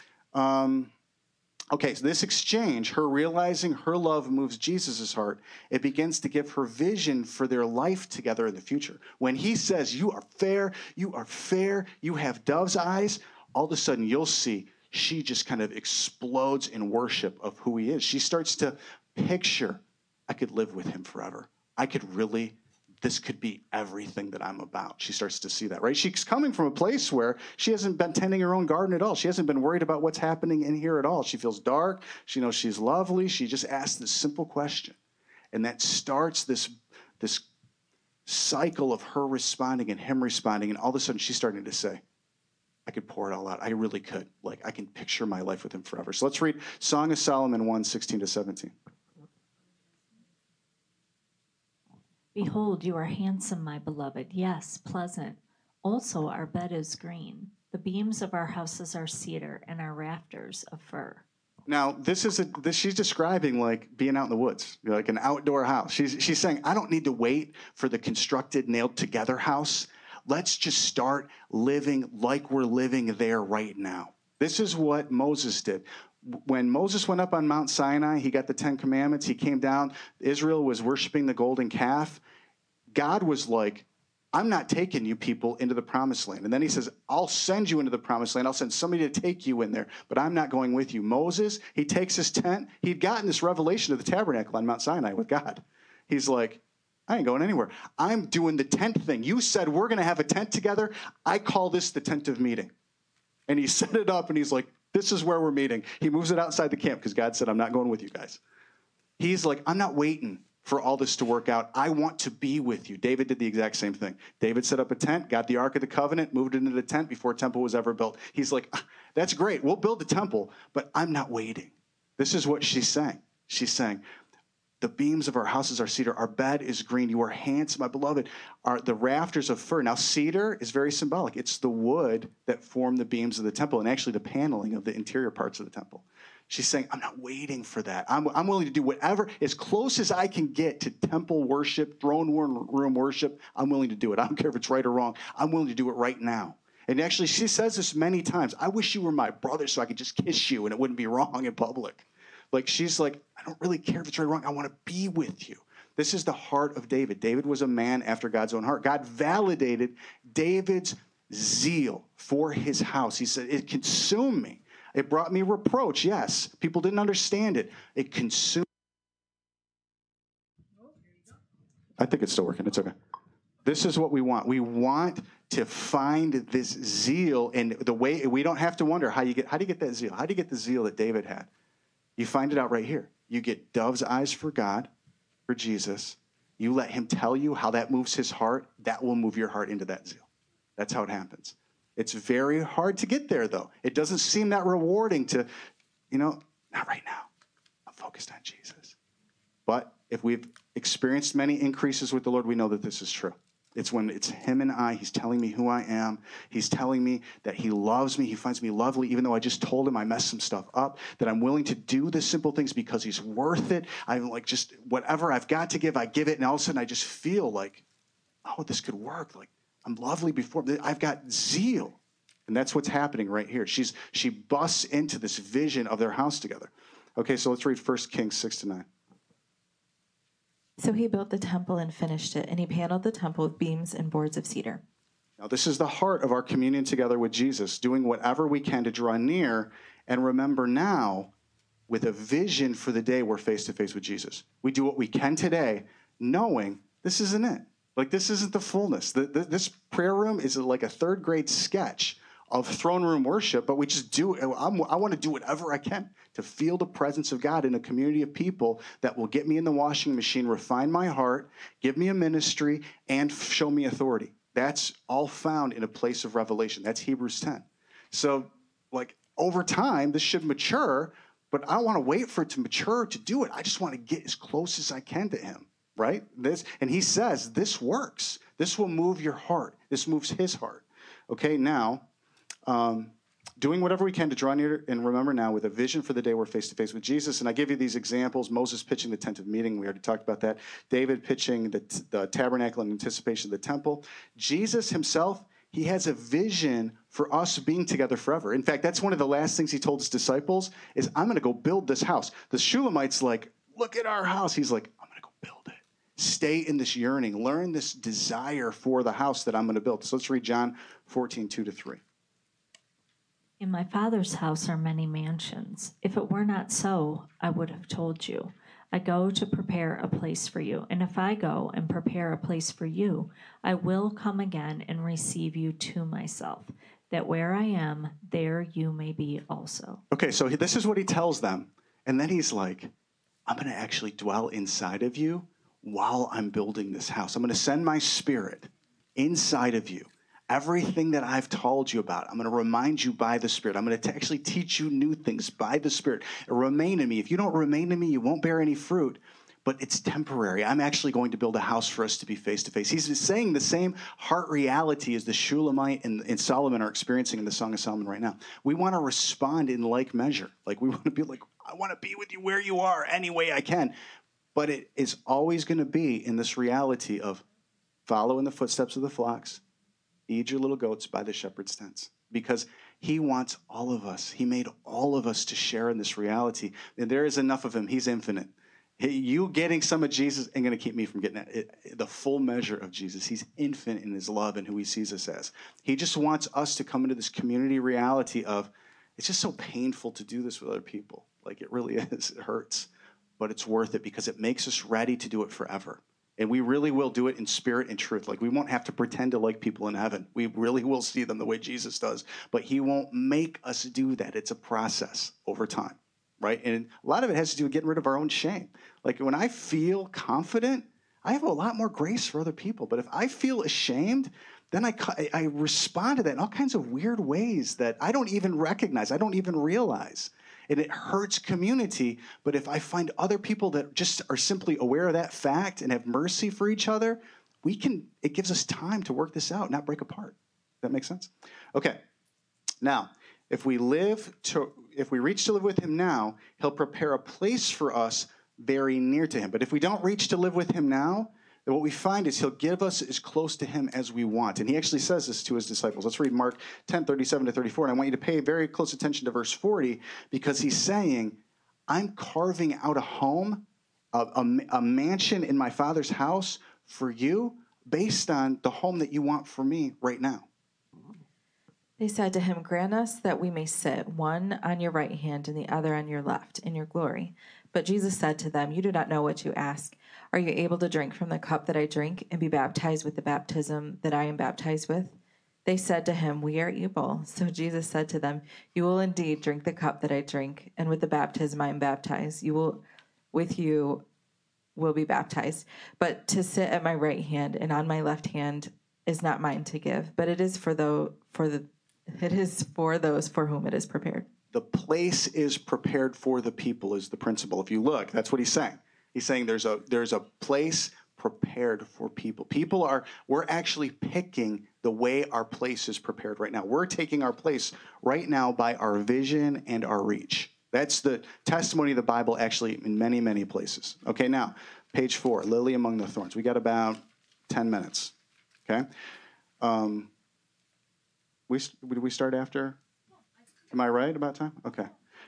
Okay, so this exchange, her realizing her love moves Jesus' heart, it begins to give her vision for their life together in the future. When he says, you are fair, you have dove's eyes, all of a sudden you'll see she just kind of explodes in worship of who he is. She starts to picture, I could live with him forever. This could be everything that I'm about. She starts to see that, right? She's coming from a place where she hasn't been tending her own garden at all. She hasn't been worried about what's happening in here at all. She feels dark. She knows she's lovely. She just asks this simple question. And that starts this cycle of her responding and him responding. And all of a sudden she's starting to say, I could pour it all out. I really could. Like, I can picture my life with him forever. So let's read Song of Solomon 1:16-17. Behold, you are handsome, my beloved, yes, pleasant. Also our bed is green. The beams of our houses are cedar, and our rafters of fir. Now, she's describing like being out in the woods, like an outdoor house. She's saying, I don't need to wait for the constructed, nailed together house. Let's just start living like we're living there right now. This is what Moses did. When Moses went up on Mount Sinai, he got the 10 Commandments. He came down. Israel was worshiping the golden calf. God was like, I'm not taking you people into the promised land. And then he says, I'll send you into the promised land. I'll send somebody to take you in there, but I'm not going with you. Moses, he takes his tent. He'd gotten this revelation of the tabernacle on Mount Sinai with God. He's like, I ain't going anywhere. I'm doing the tent thing. You said we're going to have a tent together. I call this the tent of meeting. And he set it up and he's like, this is where we're meeting. He moves it outside the camp because God said, I'm not going with you guys. He's like, I'm not waiting for all this to work out. I want to be with you. David did the exact same thing. David set up a tent, got the Ark of the Covenant, moved it into the tent before a temple was ever built. He's like, that's great. We'll build the temple, but I'm not waiting. This is what she's saying. She's saying, the beams of our houses are cedar. Our bed is green. You are handsome, my beloved. The rafters of fir. Now, cedar is very symbolic. It's the wood that formed the beams of the temple and actually the paneling of the interior parts of the temple. She's saying, I'm not waiting for that. I'm willing to do whatever, as close as I can get to temple worship, throne room worship, I'm willing to do it. I don't care if it's right or wrong. I'm willing to do it right now. And actually, she says this many times. I wish you were my brother so I could just kiss you and it wouldn't be wrong in public. Like, she's like, I don't really care if it's right or wrong. I want to be with you. This is the heart of David. David was a man after God's own heart. God validated David's zeal for his house. He said, it consumed me. It brought me reproach. Yes, people didn't understand it. It consumed. I think it's still working. It's okay. This is what we want. We want to find this zeal, and the way we don't have to wonder how do you get that zeal? How do you get the zeal that David had? You find it out right here. You get dove's eyes for God, for Jesus. You let him tell you how that moves his heart. That will move your heart into that zeal. That's how it happens. It's very hard to get there, though. It doesn't seem that rewarding to, Not right now. I'm focused on Jesus. But if we've experienced many increases with the Lord, we know that this is true. It's when it's him and I, he's telling me who I am. He's telling me that he loves me. He finds me lovely, even though I just told him I messed some stuff up, that I'm willing to do the simple things because he's worth it. I'm like, just whatever I've got to give, I give it. And all of a sudden I just feel like, oh, this could work. Like I'm lovely before. I've got zeal. And that's what's happening right here. She busts into this vision of their house together. Okay, so let's read 1 Kings 6-9. So he built the temple and finished it, and he paneled the temple with beams and boards of cedar. Now, this is the heart of our communion together with Jesus, doing whatever we can to draw near and remember now with a vision for the day we're face to face with Jesus. We do what we can today, knowing this isn't it. Like, this isn't the fullness. This prayer room is like a third grade sketch of throne room worship, but we just do it. I want to do whatever I can to feel the presence of God in a community of people that will get me in the washing machine, refine my heart, give me a ministry, and show me authority. That's all found in a place of revelation. That's Hebrews 10. So, like, over time, this should mature, but I don't want to wait for it to mature to do it. I just want to get as close as I can to him, right? And he says, this works. This will move your heart. This moves his heart. Okay, now, doing whatever we can to draw near and remember now with a vision for the day we're face to face with Jesus. And I give you these examples. Moses pitching the tent of meeting. We already talked about that. David pitching the tabernacle in anticipation of the temple. Jesus himself, he has a vision for us being together forever. In fact, that's one of the last things he told his disciples is, I'm going to go build this house. The Shulamite's like, look at our house. He's like, I'm going to go build it. Stay in this yearning. Learn this desire for the house that I'm going to build. So let's read John 14:2-3. In my Father's house are many mansions. If it were not so, I would have told you. I go to prepare a place for you. And if I go and prepare a place for you, I will come again and receive you to myself, that where I am, there you may be also. Okay, so this is what he tells them. And then he's like, I'm going to actually dwell inside of you while I'm building this house. I'm going to send my spirit inside of you. Everything that I've told you about, I'm going to remind you by the Spirit. I'm going to actually teach you new things by the Spirit. Remain in me. If you don't remain in me, you won't bear any fruit. But it's temporary. I'm actually going to build a house for us to be face to face. He's saying the same heart reality as the Shulamite and Solomon are experiencing in the Song of Solomon right now. We want to respond in like measure. Like we want to be like, I want to be with you where you are any way I can. But it is always going to be in this reality of follow in the footsteps of the flocks. Feed your little goats by the shepherd's tents, because he wants all of us. He made all of us to share in this reality. And there is enough of him. He's infinite. You getting some of Jesus ain't going to keep me from getting the full measure of Jesus. He's infinite in his love and who he sees us as. He just wants us to come into this community reality of, it's just so painful to do this with other people. Like it really is. It hurts. But it's worth it because it makes us ready to do it forever. And we really will do it in spirit and truth. Like we won't have to pretend to like people in heaven. We really will see them the way Jesus does. But he won't make us do that. It's a process over time, right? And a lot of it has to do with getting rid of our own shame. Like when I feel confident, I have a lot more grace for other people. But if I feel ashamed, then I respond to that in all kinds of weird ways that I don't even recognize. I don't even realize. And it hurts community, but if I find other people that just are simply aware of that fact and have mercy for each other, it gives us time to work this out, not break apart. Does that make sense? Okay. Now, if we reach to live with him now, he'll prepare a place for us very near to him. But if we don't reach to live with him now, then what we find is he'll give us as close to him as we want. And he actually says this to his disciples. Let's read Mark 10:37-34. And I want you to pay very close attention to verse 40 because he's saying, I'm carving out a home, a mansion in my Father's house for you based on the home that you want for me right now. They said to him, grant us that we may sit, one on your right hand and the other on your left, in your glory. But Jesus said to them, you do not know what you ask. Are you able to drink from the cup that I drink and be baptized with the baptism that I am baptized with? They said to him, we are able. So Jesus said to them, you will indeed drink the cup that I drink, and with the baptism I am baptized. You will be baptized. But to sit at my right hand and on my left hand is not mine to give, but it is for those for whom it is prepared. The place is prepared for the people is the principle. If you look, that's what he's saying. He's saying there's a place prepared for people. We're actually picking the way our place is prepared right now. We're taking our place right now by our vision and our reach. That's the testimony of the Bible actually in many, many places. Okay, now, page 4, lily among the thorns. We got about 10 minutes. Okay? Did we start after? Am I right about time? Okay.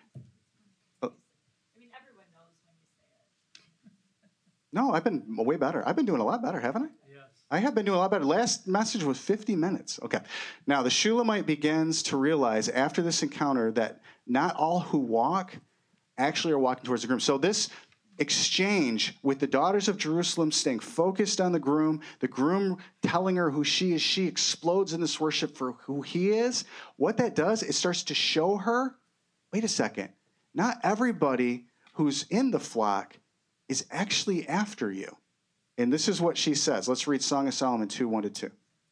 Everyone knows when you say it. No, I've been way better. I've been doing a lot better, haven't I? Yes. I have been doing a lot better. Last message was 50 minutes. Okay. Now, the Shulamite begins to realize after this encounter that not all who walk actually are walking towards the groom. So this exchange with the daughters of Jerusalem staying focused on the groom telling her who she is, she explodes in this worship for who he is. What that does, it starts to show her, wait a second, not everybody who's in the flock is actually after you. And this is what she says. Let's read Song of Solomon 2:1-2.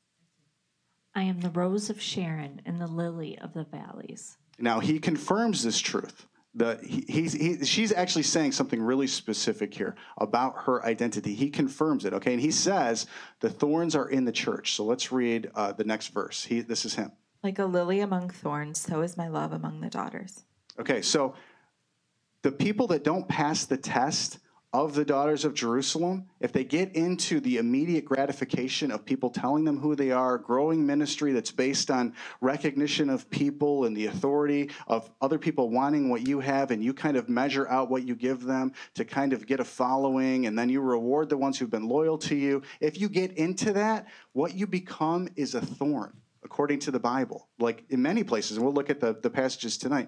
I am the rose of Sharon and the lily of the valleys. Now, he confirms this truth. She's actually saying something really specific here about her identity. He confirms it, okay? And he says the thorns are in the church. So let's read the next verse. This is him. Like a lily among thorns, so is my love among the daughters. Okay, so the people that don't pass the test of the daughters of Jerusalem, if they get into the immediate gratification of people telling them who they are, growing ministry that's based on recognition of people and the authority of other people wanting what you have, and you kind of measure out what you give them to kind of get a following, and then you reward the ones who've been loyal to you. If you get into that, what you become is a thorn, according to the Bible. Like in many places, and we'll look at the passages tonight.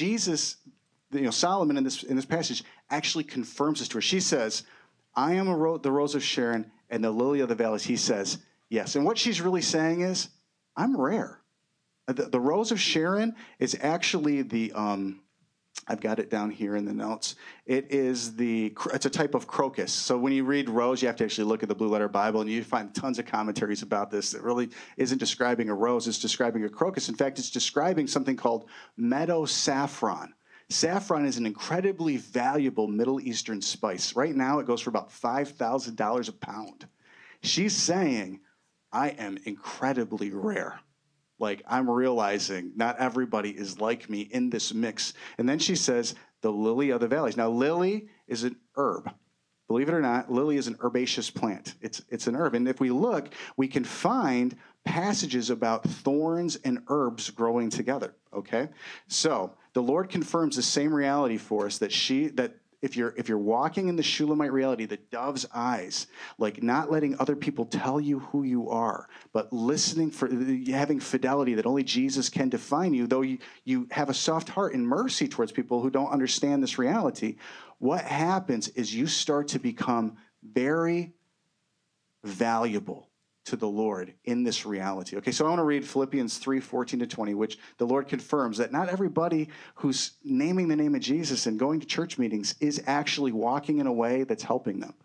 Solomon in this passage actually confirms this to her. She says, I am the rose of Sharon and the lily of the valleys. He says, yes. And what she's really saying is, I'm rare. The rose of Sharon is actually I've got it down here in the notes. It's a type of crocus. So when you read rose, you have to actually look at the Blue Letter Bible, and you find tons of commentaries about this. It really isn't describing a rose. It's describing a crocus. In fact, it's describing something called meadow saffron. Saffron is an incredibly valuable Middle Eastern spice. Right now, it goes for about $5,000 a pound. She's saying, I am incredibly rare. Like, I'm realizing not everybody is like me in this mix. And then she says, the lily of the valleys. Now, lily is an herb. Believe it or not, lily is an herbaceous plant. It's an herb. And if we look, we can find passages about thorns and herbs growing together, okay? So the Lord confirms the same reality for us, that if you're walking in the Shulamite reality, the dove's eyes, like not letting other people tell you who you are, but listening having fidelity that only Jesus can define you, though you have a soft heart and mercy towards people who don't understand this reality, what happens is you start to become very valuable to the Lord in this reality. Okay, so I want to read Philippians 3:14-20, which the Lord confirms that not everybody who's naming the name of Jesus and going to church meetings is actually walking in a way that's helping them.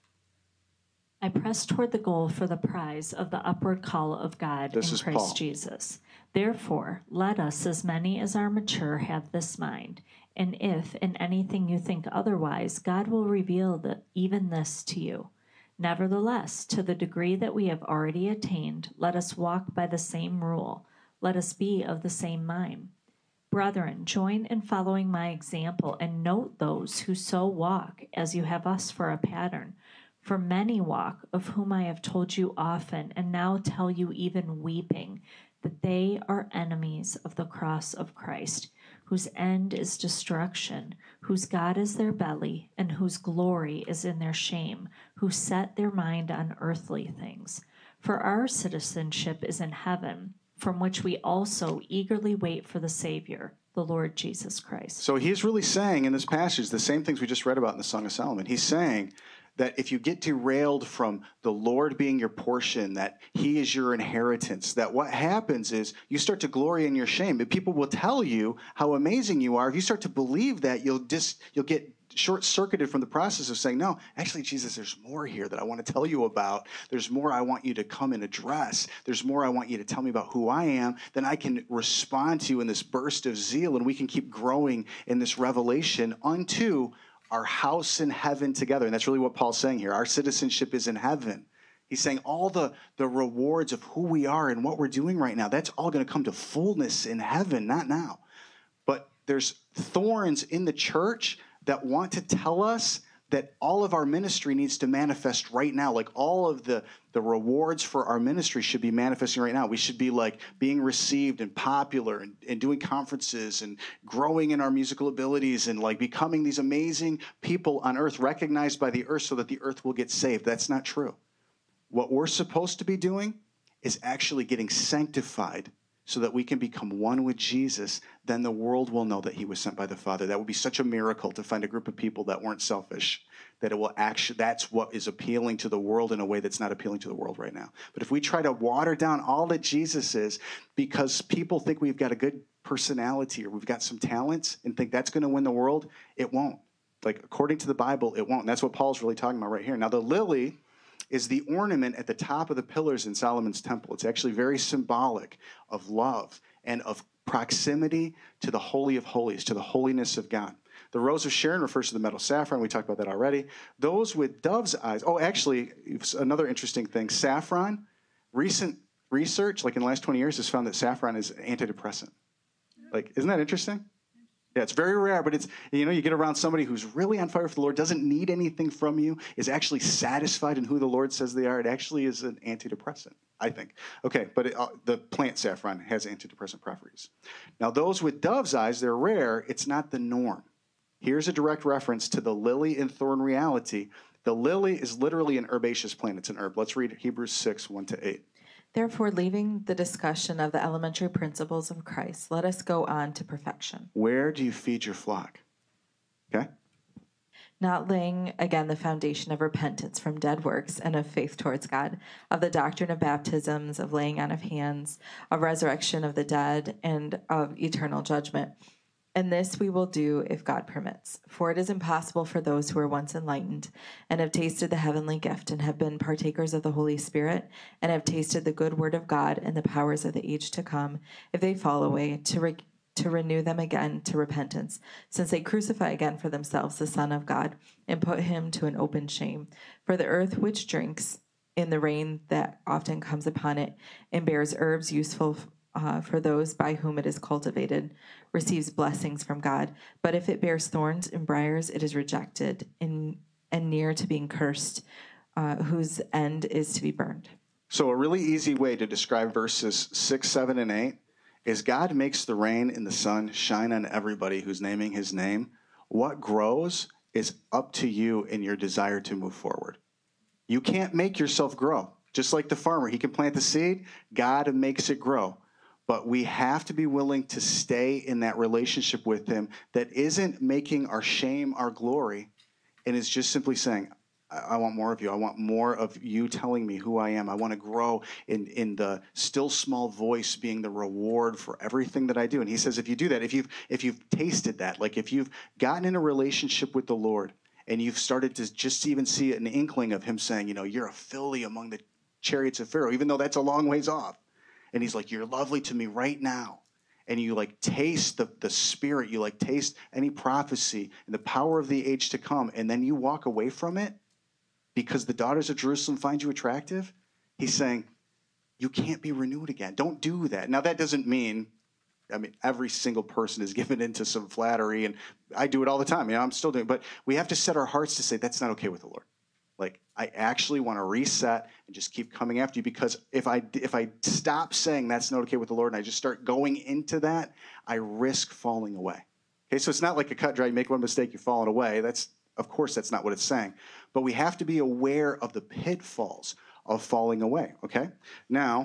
I press toward the goal for the prize of the upward call of God This in is Christ Paul. Jesus. Therefore, let us, as many as are mature, have this mind. And if in anything you think otherwise, God will reveal even this to you. Nevertheless, to the degree that we have already attained, let us walk by the same rule. Let us be of the same mind. Brethren, join in following my example, and note those who so walk, as you have us for a pattern. For many walk, of whom I have told you often, and now tell you even weeping, that they are enemies of the cross of Christ, whose end is destruction, whose God is their belly, and whose glory is in their shame, who set their mind on earthly things. For our citizenship is in heaven, from which we also eagerly wait for the Savior, the Lord Jesus Christ. So he's really saying in this passage the same things we just read about in the Song of Solomon. He's saying that if you get derailed from the Lord being your portion, that he is your inheritance, that what happens is you start to glory in your shame. But people will tell you how amazing you are. If you start to believe that, you'll get short-circuited from the process of saying, no, actually, Jesus, there's more here that I want to tell you about. There's more I want you to come and address. There's more I want you to tell me about who I am. Then I can respond to you in this burst of zeal, and we can keep growing in this revelation unto our house in heaven together. And that's really what Paul's saying here. Our citizenship is in heaven. He's saying all the rewards of who we are and what we're doing right now, that's all going to come to fullness in heaven, not now. But there's thorns in the church that want to tell us that all of our ministry needs to manifest right now. Like all of the rewards for our ministry should be manifesting right now. We should be like being received and popular and doing conferences and growing in our musical abilities and like becoming these amazing people on earth, recognized by the earth so that the earth will get saved. That's not true. What we're supposed to be doing is actually getting sanctified so that we can become one with Jesus. Then the world will know that he was sent by the Father. That would be such a miracle to find a group of people that weren't selfish, that it will actually, that's what is appealing to the world in a way that's not appealing to the world right now. But if we try to water down all that Jesus is because people think we've got a good personality or we've got some talents and think that's going to win the world, it won't. Like according to the Bible, it won't. And that's what Paul's really talking about right here. Now the lily is the ornament at the top of the pillars in Solomon's temple. It's actually very symbolic of love and of proximity to the Holy of Holies, to the holiness of God. The rose of Sharon refers to the metal saffron. We talked about that already. Those with dove's eyes. Oh, actually, another interesting thing. Saffron, recent research, like in the last 20 years, has found that saffron is an antidepressant. Like, isn't that interesting? Yeah, it's very rare, but it's, you get around somebody who's really on fire for the Lord, doesn't need anything from you, is actually satisfied in who the Lord says they are. It actually is an antidepressant, I think. Okay, but the plant saffron has antidepressant properties. Now, those with dove's eyes, they're rare. It's not the norm. Here's a direct reference to the lily and thorn reality. The lily is literally an herbaceous plant. It's an herb. Let's read Hebrews 6, 1-8. Therefore, leaving the discussion of the elementary principles of Christ, let us go on to perfection. Where do you feed your flock? Okay? Not laying again the foundation of repentance from dead works and of faith towards God, of the doctrine of baptisms, of laying on of hands, of resurrection of the dead, and of eternal judgment. And this we will do if God permits. For it is impossible for those who were once enlightened and have tasted the heavenly gift and have been partakers of the Holy Spirit and have tasted the good word of God and the powers of the age to come, if they fall away, to renew them again to repentance, since they crucify again for themselves the Son of God and put him to an open shame. For the earth which drinks in the rain that often comes upon it and bears herbs useful for those by whom it is cultivated, receives blessings from God. But if it bears thorns and briars, it is rejected and near to being cursed, whose end is to be burned. So a really easy way to describe verses 6, 7, and 8 is God makes the rain and the sun shine on everybody who's naming his name. What grows is up to you in your desire to move forward. You can't make yourself grow. Just like the farmer, he can plant the seed, God makes it grow. But we have to be willing to stay in that relationship with him that isn't making our shame our glory and is just simply saying, I want more of you. I want more of you telling me who I am. I want to grow in the still small voice being the reward for everything that I do. And he says, if you do that, if you've tasted that, like if you've gotten in a relationship with the Lord and you've started to just even see an inkling of him saying, you're a filly among the chariots of Pharaoh, even though that's a long ways off. And he's like, you're lovely to me right now. And you like taste the spirit, you like taste any prophecy and the power of the age to come. And then you walk away from it because the daughters of Jerusalem find you attractive. He's saying, you can't be renewed again. Don't do that. Now that doesn't mean, every single person is given into some flattery and I do it all the time. I'm still doing it. But we have to set our hearts to say, that's not okay with the Lord. Like, I actually want to reset and just keep coming after you, because if I stop saying that's not okay with the Lord and I just start going into that, I risk falling away. Okay, so it's not like a cut dry, you make one mistake, you're falling away. Of course, that's not what it's saying. But we have to be aware of the pitfalls of falling away, okay? Now,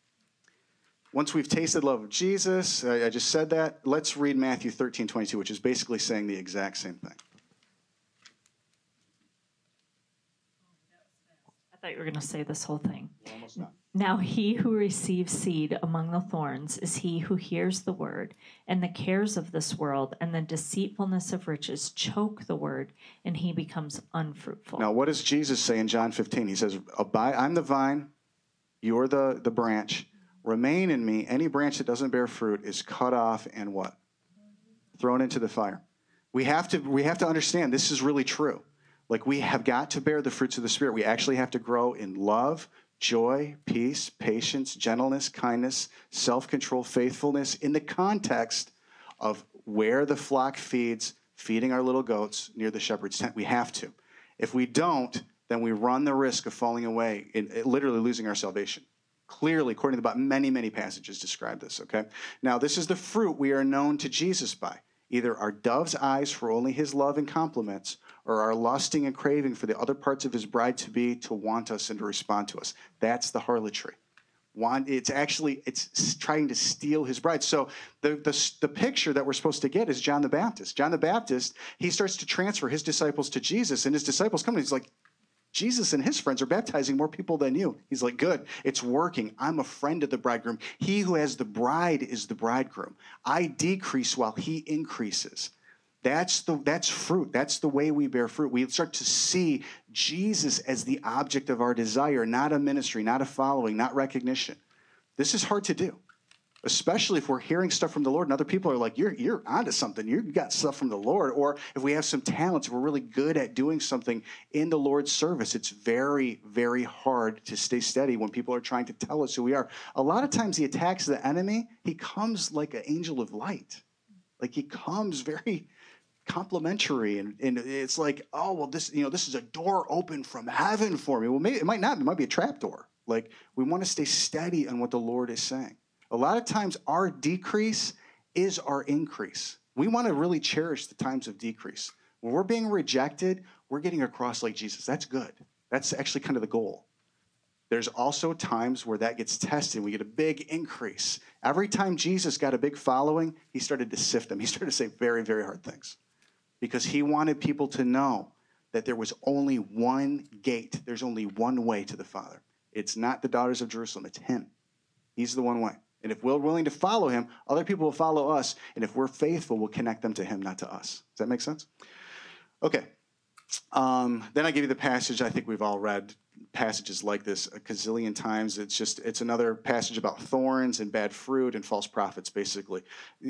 once we've tasted the love of Jesus, I just said that, let's read Matthew 13:22, which is basically saying the exact same thing. I thought you were going to say this whole thing. We're almost done. Now he who receives seed among the thorns is he who hears the word, and the cares of this world and the deceitfulness of riches choke the word, and he becomes unfruitful. Now, what does Jesus say in John 15? He says, I'm the vine, you're the branch. Remain in me. Any branch that doesn't bear fruit is cut off and what? Thrown into the fire. We have to understand this is really true. Like, we have got to bear the fruits of the Spirit. We actually have to grow in love, joy, peace, patience, gentleness, kindness, self-control, faithfulness, in the context of where the flock feeds, feeding our little goats near the shepherd's tent. We have to. If we don't, then we run the risk of falling away, literally losing our salvation. Clearly, according to the Bible, many passages describe this, okay? Now, this is the fruit we are known to Jesus by. Either our dove's eyes for only his love and compliments, or our lusting and craving for the other parts of his bride-to-be to want us and to respond to us. That's the harlotry. It's trying to steal his bride. So the picture that we're supposed to get is John the Baptist. John the Baptist, he starts to transfer his disciples to Jesus, and his disciples come to him. He's like, Jesus and his friends are baptizing more people than you. He's like, good, it's working. I'm a friend of the bridegroom. He who has the bride is the bridegroom. I decrease while he increases. That's fruit. That's the way we bear fruit. We start to see Jesus as the object of our desire, not a ministry, not a following, not recognition. This is hard to do, especially if we're hearing stuff from the Lord and other people are like, you're onto something. You've got stuff from the Lord. Or if we have some talents, we're really good at doing something in the Lord's service. It's very, very hard to stay steady when people are trying to tell us who we are. A lot of times the attacks of the enemy, he comes like an angel of light. Like, he comes very complimentary, and it's like, oh, well, this is a door open from heaven for me. Well, maybe it might not. It might be a trap door. Like, we want to stay steady on what the Lord is saying. A lot of times our decrease is our increase. We want to really cherish the times of decrease. When we're being rejected, we're getting across like Jesus. That's good. That's actually kind of the goal. There's also times where that gets tested. We get a big increase. Every time Jesus got a big following, he started to sift them. He started to say very, very hard things, because he wanted people to know that there was only one gate. There's only one way to the Father. It's not the daughters of Jerusalem. It's him. He's the one way. And if we're willing to follow him, other people will follow us. And if we're faithful, we'll connect them to him, not to us. Does that make sense? Okay. Then I give you the passage. I think we've all read passages like this a gazillion times. It's another passage about thorns and bad fruit and false prophets, basically.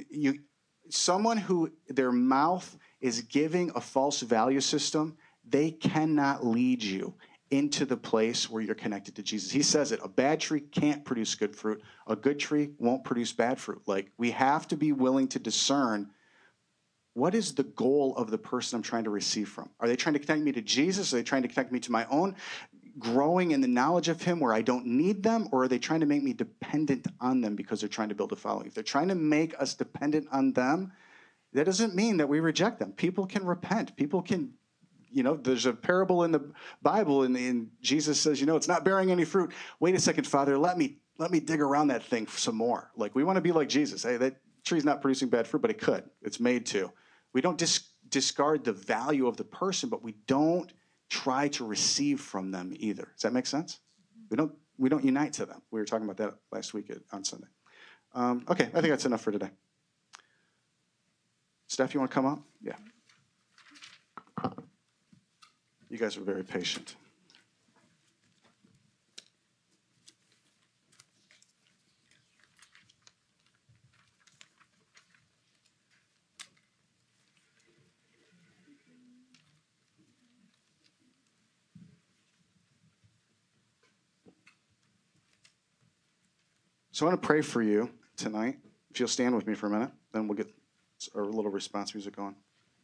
Someone who their mouth is giving a false value system, they cannot lead you into the place where you're connected to Jesus. He says it, a bad tree can't produce good fruit. A good tree won't produce bad fruit. Like, we have to be willing to discern, what is the goal of the person I'm trying to receive from? Are they trying to connect me to Jesus? Are they trying to connect me to my own growing in the knowledge of him where I don't need them? Or are they trying to make me dependent on them because they're trying to build a following? If they're trying to make us dependent on them, that doesn't mean that we reject them. People can repent. People can, there's a parable in the Bible, and Jesus says, it's not bearing any fruit. Wait a second, Father, let me dig around that thing some more. Like, we want to be like Jesus. Hey, that tree's not producing bad fruit, but it could. It's made to. We don't discard the value of the person, but we don't try to receive from them either. Does that make sense? We don't unite to them. We were talking about that last week on Sunday. Okay, I think that's enough for today. Steph, you want to come up? Yeah. You guys are very patient. So I want to pray for you tonight. If you'll stand with me for a minute, then we'll get our little response music going.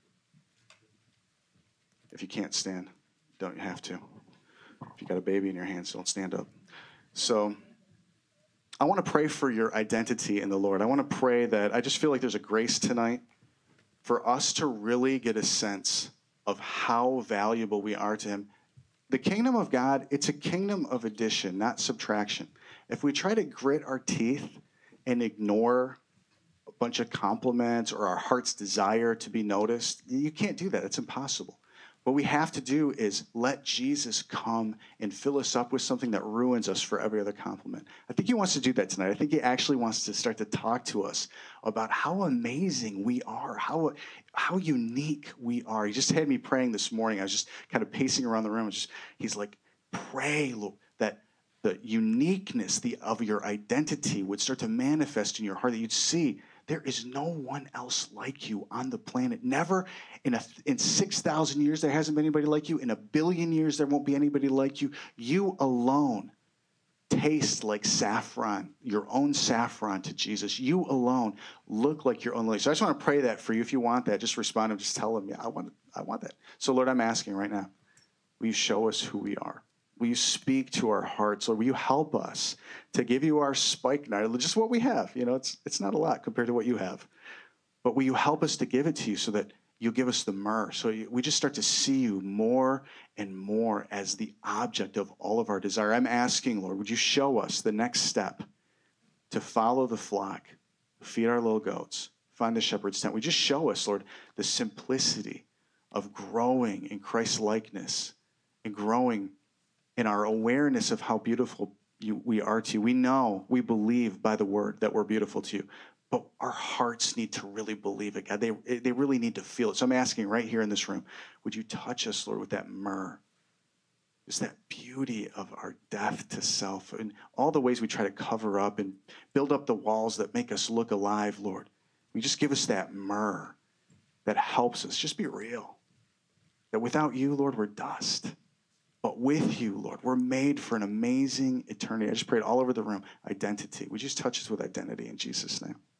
If you can't stand, don't have to. If you got a baby in your hands, don't stand up. So I want to pray for your identity in the Lord. I want to pray that I just feel like there's a grace tonight for us to really get a sense of how valuable we are to him. The kingdom of God, it's a kingdom of addition, not subtraction. If we try to grit our teeth and ignore a bunch of compliments or our heart's desire to be noticed, you can't do that. It's impossible. What we have to do is let Jesus come and fill us up with something that ruins us for every other compliment. I think he wants to do that tonight. I think he actually wants to start to talk to us about how amazing we are, how unique we are. He just had me praying this morning. I was just kind of pacing around the room. He's like, pray, Lord, that the uniqueness of your identity would start to manifest in your heart, that you'd see there is no one else like you on the planet. Never in 6,000 years, there hasn't been anybody like you. In 1 billion years, there won't be anybody like you. You alone taste like saffron, your own saffron to Jesus. You alone look like your own lily. So I just want to pray that for you. If you want that, just respond and just tell him, yeah, I want that. So Lord, I'm asking right now, will you show us who we are? Will you speak to our hearts? Lord, will you help us to give you our spikenard, just what we have? You know, it's not a lot compared to what you have. But will you help us to give it to you so that you give us the myrrh? So we just start to see you more and more as the object of all of our desire. I'm asking, Lord, would you show us the next step to follow the flock, feed our little goats, find the shepherd's tent? Would you show us, Lord, the simplicity of growing in Christ's likeness and growing in our awareness of how beautiful we are to you. We know, we believe by the word that we're beautiful to you, but our hearts need to really believe it, God. They really need to feel it. So I'm asking right here in this room, would you touch us, Lord, with that myrrh? Just that beauty of our death to self and all the ways we try to cover up and build up the walls that make us look alive, Lord. Will you just give us that myrrh that helps us? Just be real. That without you, Lord, we're dust. But with you, Lord, we're made for an amazing eternity. I just prayed all over the room. Identity. Would you just touch us with identity in Jesus' name?